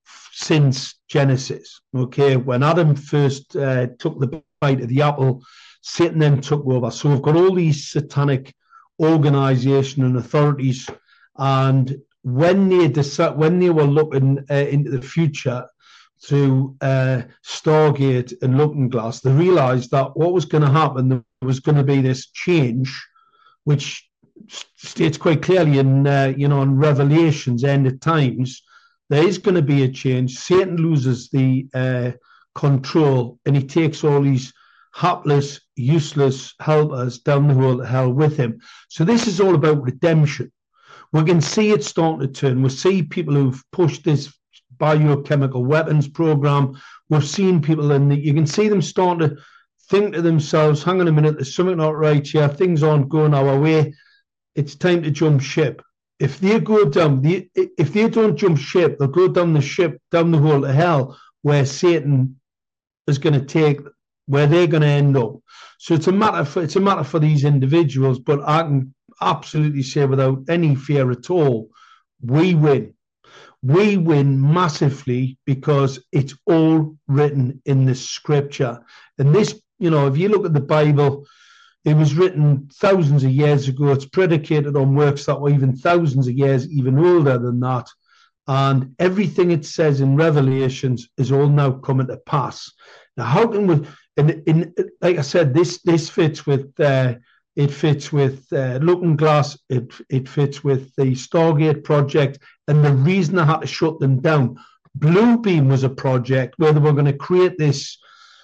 since Genesis, okay? When Adam first uh, took the bite of the apple, Satan then took over. So we've got all these satanic organizations and authorities, and when they decided, when they were looking uh, into the future, through uh, Stargate and Looking Glass, they realized that what was going to happen, there was going to be this change, which states quite clearly in, uh, you know, in Revelations, end of times, there is going to be a change. Satan loses the uh, control, and he takes all these hapless, useless helpers down the hole to hell with him. So this is all about redemption. We can see it starting to turn. We see people who've pushed this biochemical weapons program. We've seen people in the, you can see them starting to think to themselves, hang on a minute, there's something not right here, things aren't going our way, it's time to jump ship. If they go down, the, if they don't jump ship, they'll go down the ship, down the hole to hell, where Satan is going to take, where they're going to end up. So it's a matter for, it's a matter for these individuals, but I can absolutely say without any fear at all, we win. We win massively because it's all written in the scripture. And this, you know, if you look at the Bible, it was written thousands of years ago. It's predicated on works that were even thousands of years, even older than that. And everything it says in Revelations is all now coming to pass. Now, how can we, in, in, like I said, this this fits with, uh, it fits with uh, Looking Glass, it, it fits with the Stargate project, and the reason I had to shut them down. Bluebeam was a project where they were going to create this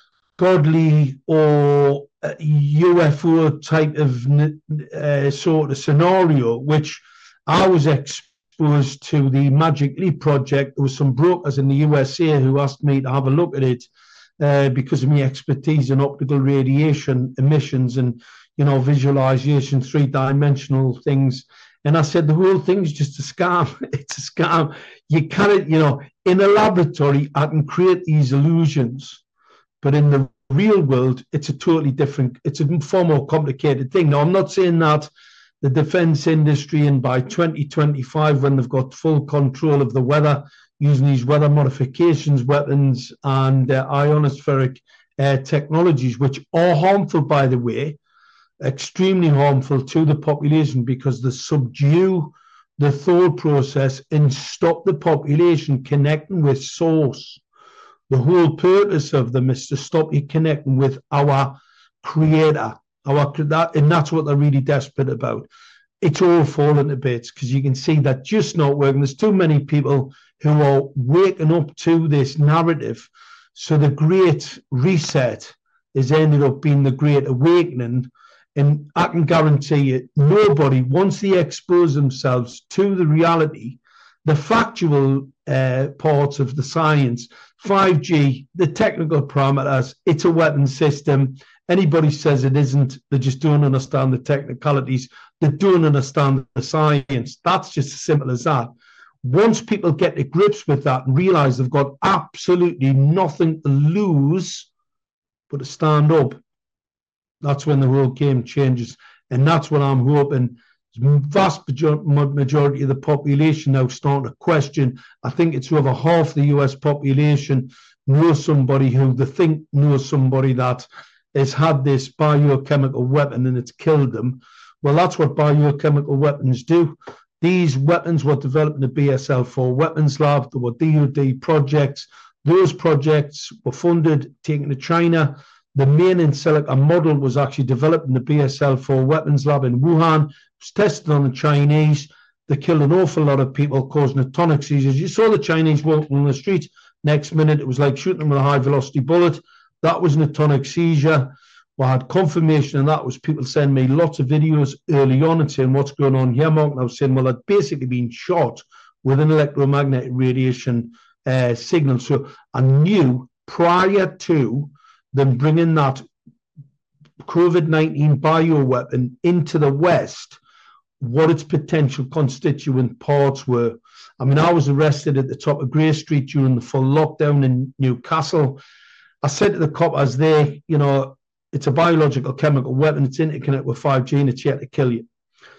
godly or uh, U F O type of uh, sort of scenario, which I was exposed to the Magic Leap project. There was some brokers in the U S A who asked me to have a look at it uh, because of my expertise in optical radiation emissions and, you know, visualization, three-dimensional things. And I said, the whole thing's just a scam. It's a scam. You can't, you know, in a laboratory, I can create these illusions, but in the real world, it's a totally different, it's a far more complicated thing. Now, I'm not saying that the defense industry, and by twenty twenty-five, when they've got full control of the weather, using these weather modifications, weapons, and uh, ionospheric uh, technologies, which are harmful, by the way, extremely harmful to the population because they subdue the thought process and stop the population connecting with source. The whole purpose of them is to stop you connecting with our creator, our that, and that's what they're really desperate about. It's all falling to bits because you can see that just not working. There's too many people who are waking up to this narrative. So the Great Reset has ended up being the Great Awakening. And I can guarantee you, nobody, once they expose themselves to the reality, the factual uh, parts of the science, five G, the technical parameters, it's a weapon system. Anybody says it isn't, they just don't understand the technicalities. They don't understand the science. That's just as simple as that. Once people get to grips with that and realize they've got absolutely nothing to lose but to stand up, that's when the whole game changes. And that's what I'm hoping. The vast majority of the population now starting to question. I think it's over half the U S population knows somebody who they think knows somebody that has had this biochemical weapon and it's killed them. Well, that's what biochemical weapons do. These weapons were developed in the B S L four weapons lab. There were D O D projects. Those projects were funded, taken to China. The main in silico model was actually developed in the B S L four weapons lab in Wuhan. It was tested on the Chinese. They killed an awful lot of people, causing atonic seizures. You saw the Chinese walking on the street. Next minute, it was like shooting them with a high-velocity bullet. That was an atonic seizure. We had confirmation, and that was people sending me lots of videos early on and saying, what's going on here, Mark? And I was saying, well, I'd basically been shot with an electromagnetic radiation uh, signal. So I knew prior to them bringing that COVID nineteen bioweapon into the West what its potential constituent parts were. I mean, I was arrested at the top of Grey Street during the full lockdown in Newcastle. I said to the cop, as they, you know, it's a biological chemical weapon, it's interconnected with five G and it's here to kill you.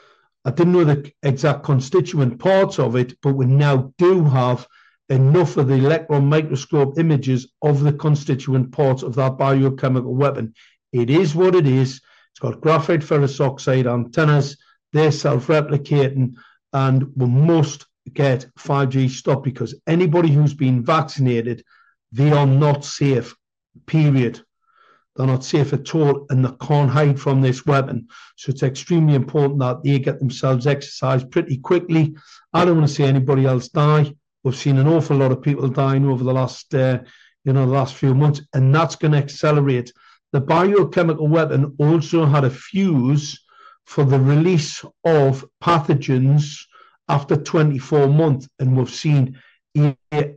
I didn't know the exact constituent parts of it, but we now do have enough of the electron microscope images of the constituent parts of that biochemical weapon. It is what it is. It's got graphite ferrous oxide antennas. They're self-replicating, and we must get five G stopped because anybody who's been vaccinated, they are not safe, period. They're not safe at all, and they can't hide from this weapon. So it's extremely important that they get themselves exercised pretty quickly. I don't want to see anybody else die. We've seen an awful lot of people dying over the last, uh, you know, the last few months, and that's going to accelerate. The biochemical weapon also had a fuse for the release of pathogens after twenty-four months, and we've seen a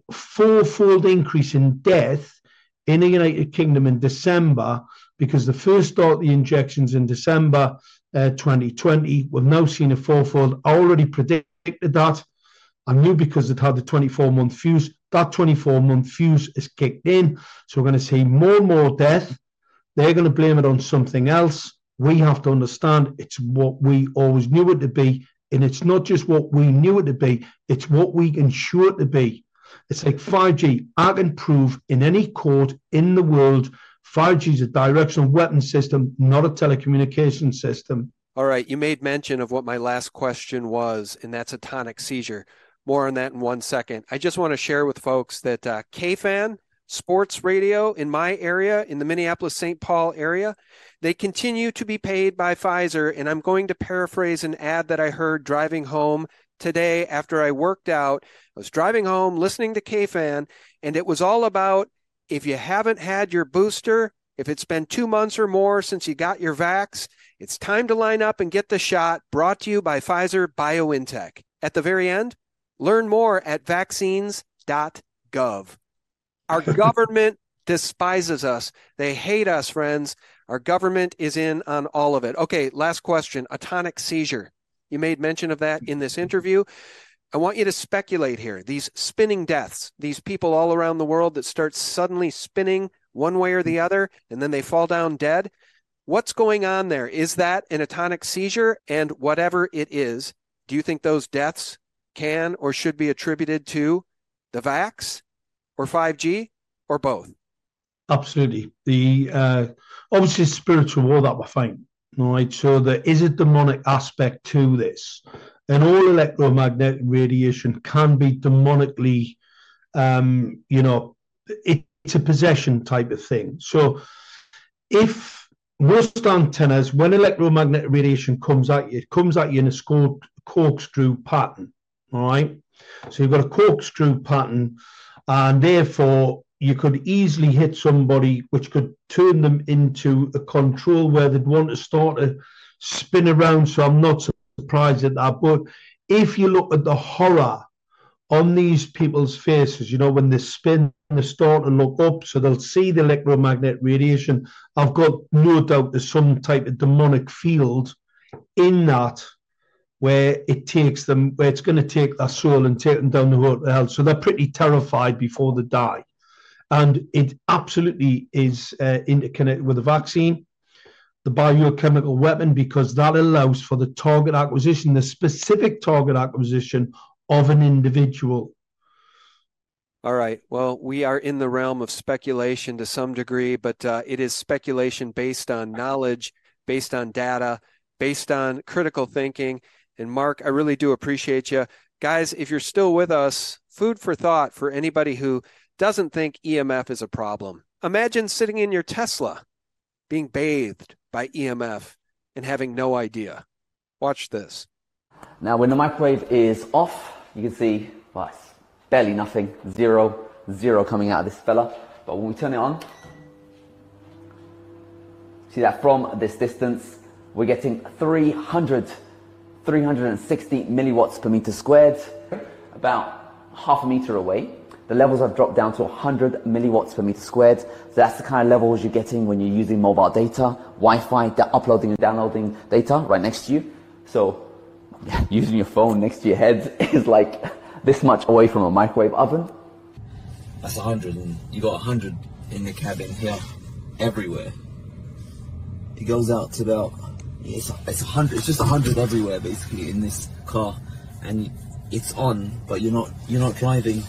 fourfold increase in death in the United Kingdom in December because the first start of the injections in December uh, twenty twenty, we've now seen a fourfold. I already predicted that. I knew because it had the twenty-four month fuse. That twenty-four month fuse is kicked in. So we're going to see more and more death. They're going to blame it on something else. We have to understand it's what we always knew it to be. And it's not just what we knew it to be, it's what we ensure it to be. It's like five G. I can prove in any court in the world, five G is a directional weapon system, not a telecommunication system. All right. You made mention of what my last question was, and that's atonic seizure. More on that in one second. I just want to share with folks that uh, K-Fan Sports Radio in my area, in the Minneapolis-Saint Paul area, they continue to be paid by Pfizer, and I'm going to paraphrase an ad that I heard driving home today after I worked out. I was driving home listening to K-Fan, and it was all about if you haven't had your booster, if it's been two months or more since you got your vax, it's time to line up and get the shot, brought to you by Pfizer BioNTech. At the very end, learn more at vaccines dot gov. Our government despises us. They hate us, friends. Our government is in on all of it. Okay, last question. Atonic seizure. You made mention of that in this interview. I want you to speculate here. These spinning deaths, these people all around the world that start suddenly spinning one way or the other, and then they fall down dead. What's going on there? Is that an atonic seizure? And whatever it is, do you think those deaths can or should be attributed to the vax or five G or both? Absolutely. The uh, obviously spiritual war that we're fighting, right? So there is a demonic aspect to this, and all electromagnetic radiation can be demonically, um, you know, it, it's a possession type of thing. So if most antennas, when electromagnetic radiation comes at you, it comes at you in a corkscrew pattern, all right? So you've got a corkscrew pattern, and therefore you could easily hit somebody, which could turn them into a control where they'd want to start to spin around. So I'm not surprised at that. But if you look at the horror on these people's faces, you know, when they spin, they start to look up, so they'll see the electromagnetic radiation. I've got no doubt there's some type of demonic field in that, where it takes them, where it's going to take their soul and take them down the road to hell. So they're pretty terrified before they die. And it absolutely is uh, interconnected with the vaccine, the biochemical weapon, because that allows for the target acquisition, the specific target acquisition of an individual. All right. Well, we are in the realm of speculation to some degree, but uh, it is speculation based on knowledge, based on data, based on critical thinking. And Mark, I really do appreciate you. Guys, if you're still with us, food for thought for anybody who doesn't think E M F is a problem. Imagine sitting in your Tesla being bathed by E M F and having no idea. Watch this. Now, when the microwave is off, you can see, well, it's barely nothing, zero, zero coming out of this fella. But when we turn it on, see that from this distance, we're getting three hundred, three hundred sixty milliwatts per meter squared, about half a meter away. The levels have dropped down to one hundred milliwatts per meter squared. So that's the kind of levels you're getting when you're using mobile data, Wi-Fi, uploading and downloading data right next to you. So using your phone next to your head is like this much away from a microwave oven. That's one hundred, and you got one hundred in the cabin here, everywhere. It goes out to about, it's, it's one hundred, it's just one hundred everywhere basically in this car, and it's on, but you're not, you're not driving.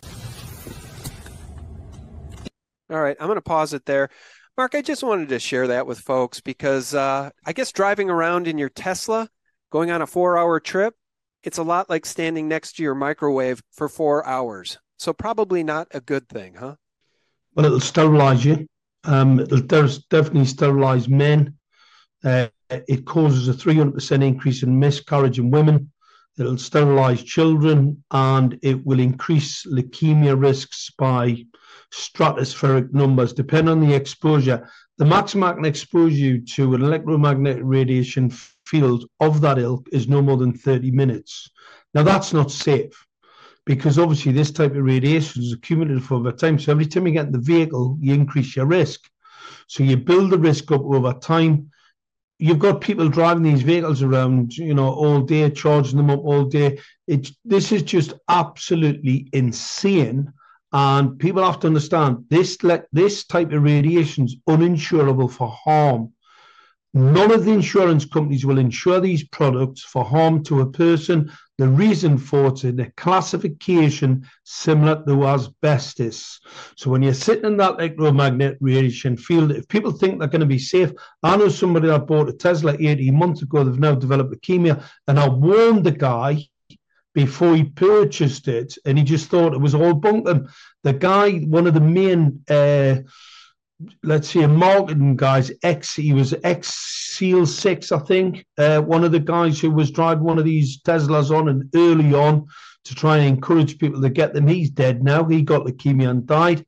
All right, I'm going to pause it there. Mark, I just wanted to share that with folks because uh, I guess driving around in your Tesla, going on a four-hour trip, it's a lot like standing next to your microwave for four hours. So probably not a good thing, huh? Well, it'll sterilize you. Um, it'll definitely sterilize men. Uh, it causes a three hundred percent increase in miscarriage in women. It'll sterilize children, and it will increase leukemia risks by stratospheric numbers, depending on the exposure. The maximum I can expose you to an electromagnetic radiation field of that ilk is no more than thirty minutes. Now, that's not safe because obviously this type of radiation is accumulated over time. So every time you get in the vehicle, you increase your risk. So you build the risk up over time. You've got people driving these vehicles around, you know, all day, charging them up all day. It's, this is just absolutely insane. And people have to understand this, this type of radiation is uninsurable for harm. None of the insurance companies will insure these products for harm to a person. The reason for it is a classification similar to asbestos. So when you're sitting in that electromagnetic radiation field, if people think they're going to be safe, I know somebody that bought a Tesla eighteen months ago, they've now developed leukemia, and I warned the guy before he purchased it, and he just thought it was all bunkum. The guy, one of the main, uh, let's say, marketing guys, ex, he was ex-SEAL six, I think, uh, one of the guys who was driving one of these Teslas on and early on to try and encourage people to get them. He's dead now. He got leukemia and died.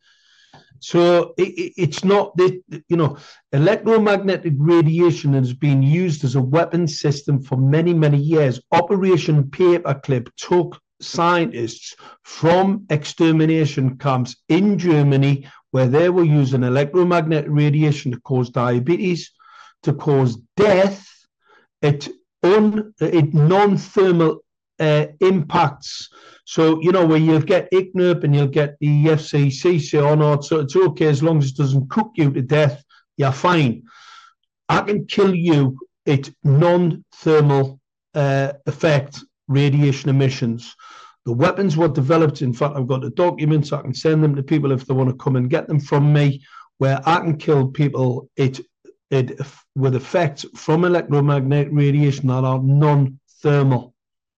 So it, it, it's not, you know, electromagnetic radiation has been used as a weapon system for many, many years. Operation Paperclip took scientists from extermination camps in Germany where they were using electromagnetic radiation to cause diabetes, to cause death. It, un, it non-thermal uh, impacts. So, you know, where you'll get I C N R P and you'll get the F C C say, oh, no, it's, it's okay as long as it doesn't cook you to death, you're fine. I can kill you at non-thermal uh, effect radiation emissions. The weapons were developed. In fact, I've got the documents. I can send them to people if they want to come and get them from me, where I can kill people it, it, with effects from electromagnetic radiation that are non-thermal.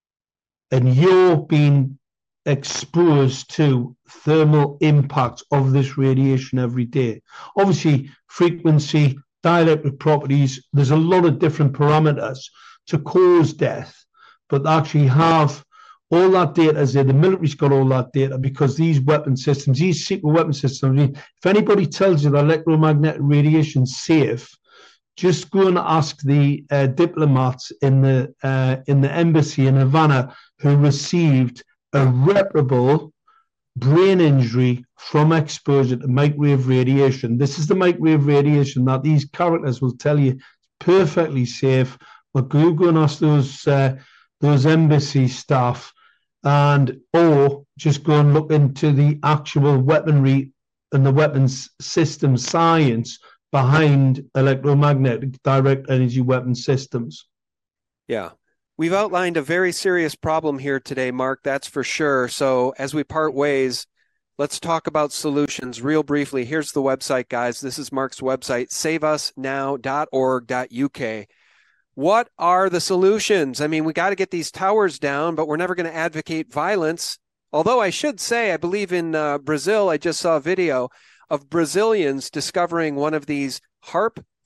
And you're being exposed to thermal impacts of this radiation every day. Obviously, frequency, dielectric properties, there's a lot of different parameters to cause death, but they actually have all that data is there. The military's got all that data because these weapon systems, these secret weapon systems, I mean, if anybody tells you that electromagnetic radiation is safe, just go and ask the uh, diplomats in the uh, in the embassy in Havana who received irreparable brain injury from exposure to microwave radiation. This is the microwave radiation that these characters will tell you is perfectly safe. But go, go and ask those uh, those embassy staff, and or just go and look into the actual weaponry and the weapons system science behind electromagnetic direct energy weapon systems. Yeah. We've outlined a very serious problem here today, Mark, that's for sure. So as we part ways, let's talk about solutions real briefly. Here's the website, guys. This is Mark's website, save us now dot org dot U K. What are the solutions? I mean, we got to get these towers down, but we're never going to advocate violence. Although I should say, I believe in uh, Brazil, I just saw a video of Brazilians discovering one of these HAARP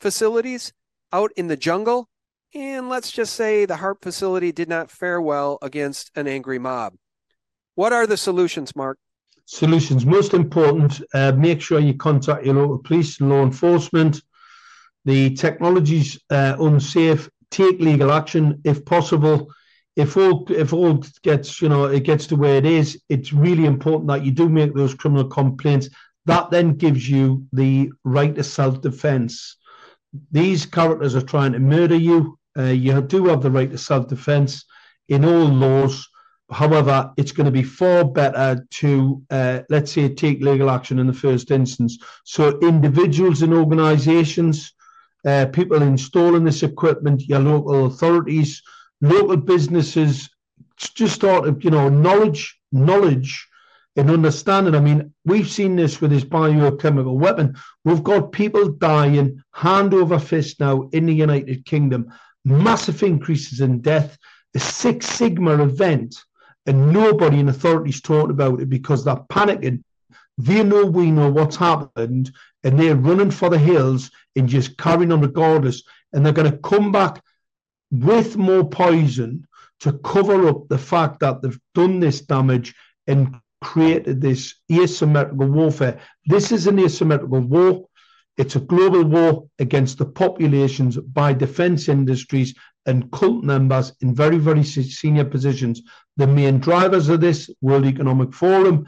facilities out in the jungle. And let's just say the HAARP facility did not fare well against an angry mob. What are the solutions, Mark? Solutions. Most important, uh, make sure you contact your local police and law enforcement. The technology's uh, unsafe. Take legal action if possible. If all if all gets, you know, it gets to where it is, it's really important that you do make those criminal complaints. That then gives you the right to self-defense. These characters are trying to murder you. Uh, you do have the right to self-defense in all laws. However, it's going to be far better to, uh, let's say, take legal action in the first instance. So individuals and organizations, uh, people installing this equipment, your local authorities, local businesses, just start of, you know, knowledge, knowledge and understanding. I mean, we've seen this with this biochemical weapon. We've got people dying hand over fist now in the United Kingdom. Massive increases in death, a Six Sigma event, and nobody in authorities talking about it because they're panicking. They know we know what's happened, and they're running for the hills and just carrying on regardless. And they're going to come back with more poison to cover up the fact that they've done this damage and created this asymmetrical warfare. This is an asymmetrical war. It's a global war against the populations by defense industries and cult members in very, very senior positions. The main drivers of this, World Economic Forum,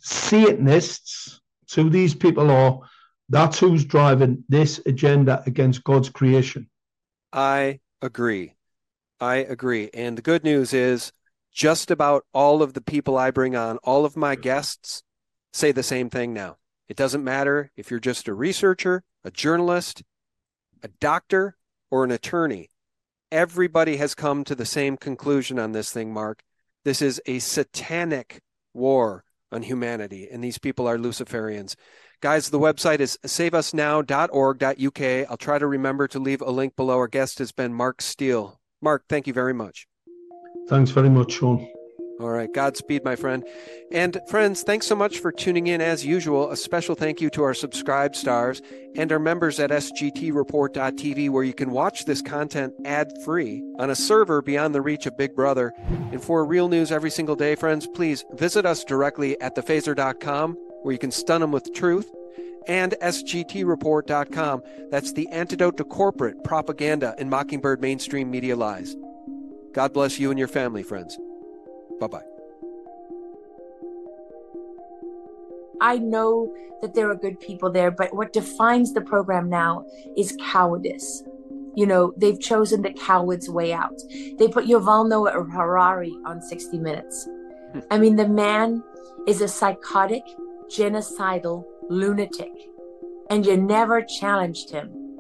Satanists, who these people are, that's who's driving this agenda against God's creation. I agree. I agree. And the good news is just about all of the people I bring on, all of my guests say the same thing now. It doesn't matter if you're just a researcher, a journalist, a doctor, or an attorney. Everybody has come to the same conclusion on this thing, Mark. This is a satanic war on humanity, and these people are Luciferians. Guys, the website is save us now dot org dot U K. I'll try to remember to leave a link below. Our guest has been Mark Steele. Mark, thank you very much. Thanks very much, Sean. All right. Godspeed, my friend. And friends, thanks so much for tuning in as usual. A special thank you to our subscribed stars and our members at S G T report dot T V, where you can watch this content ad-free on a server beyond the reach of Big Brother. And for real news every single day, friends, please visit us directly at the phaser dot com, where you can stun them with truth, and S G T report dot com. That's the antidote to corporate propaganda and Mockingbird mainstream media lies. God bless you and your family, friends. Bye-bye. I know that there are good people there, but what defines the program now is cowardice. You know, they've chosen the coward's way out. They put Yuval Noah Harari on sixty minutes. I mean, the man is a psychotic, genocidal lunatic, and you never challenged him.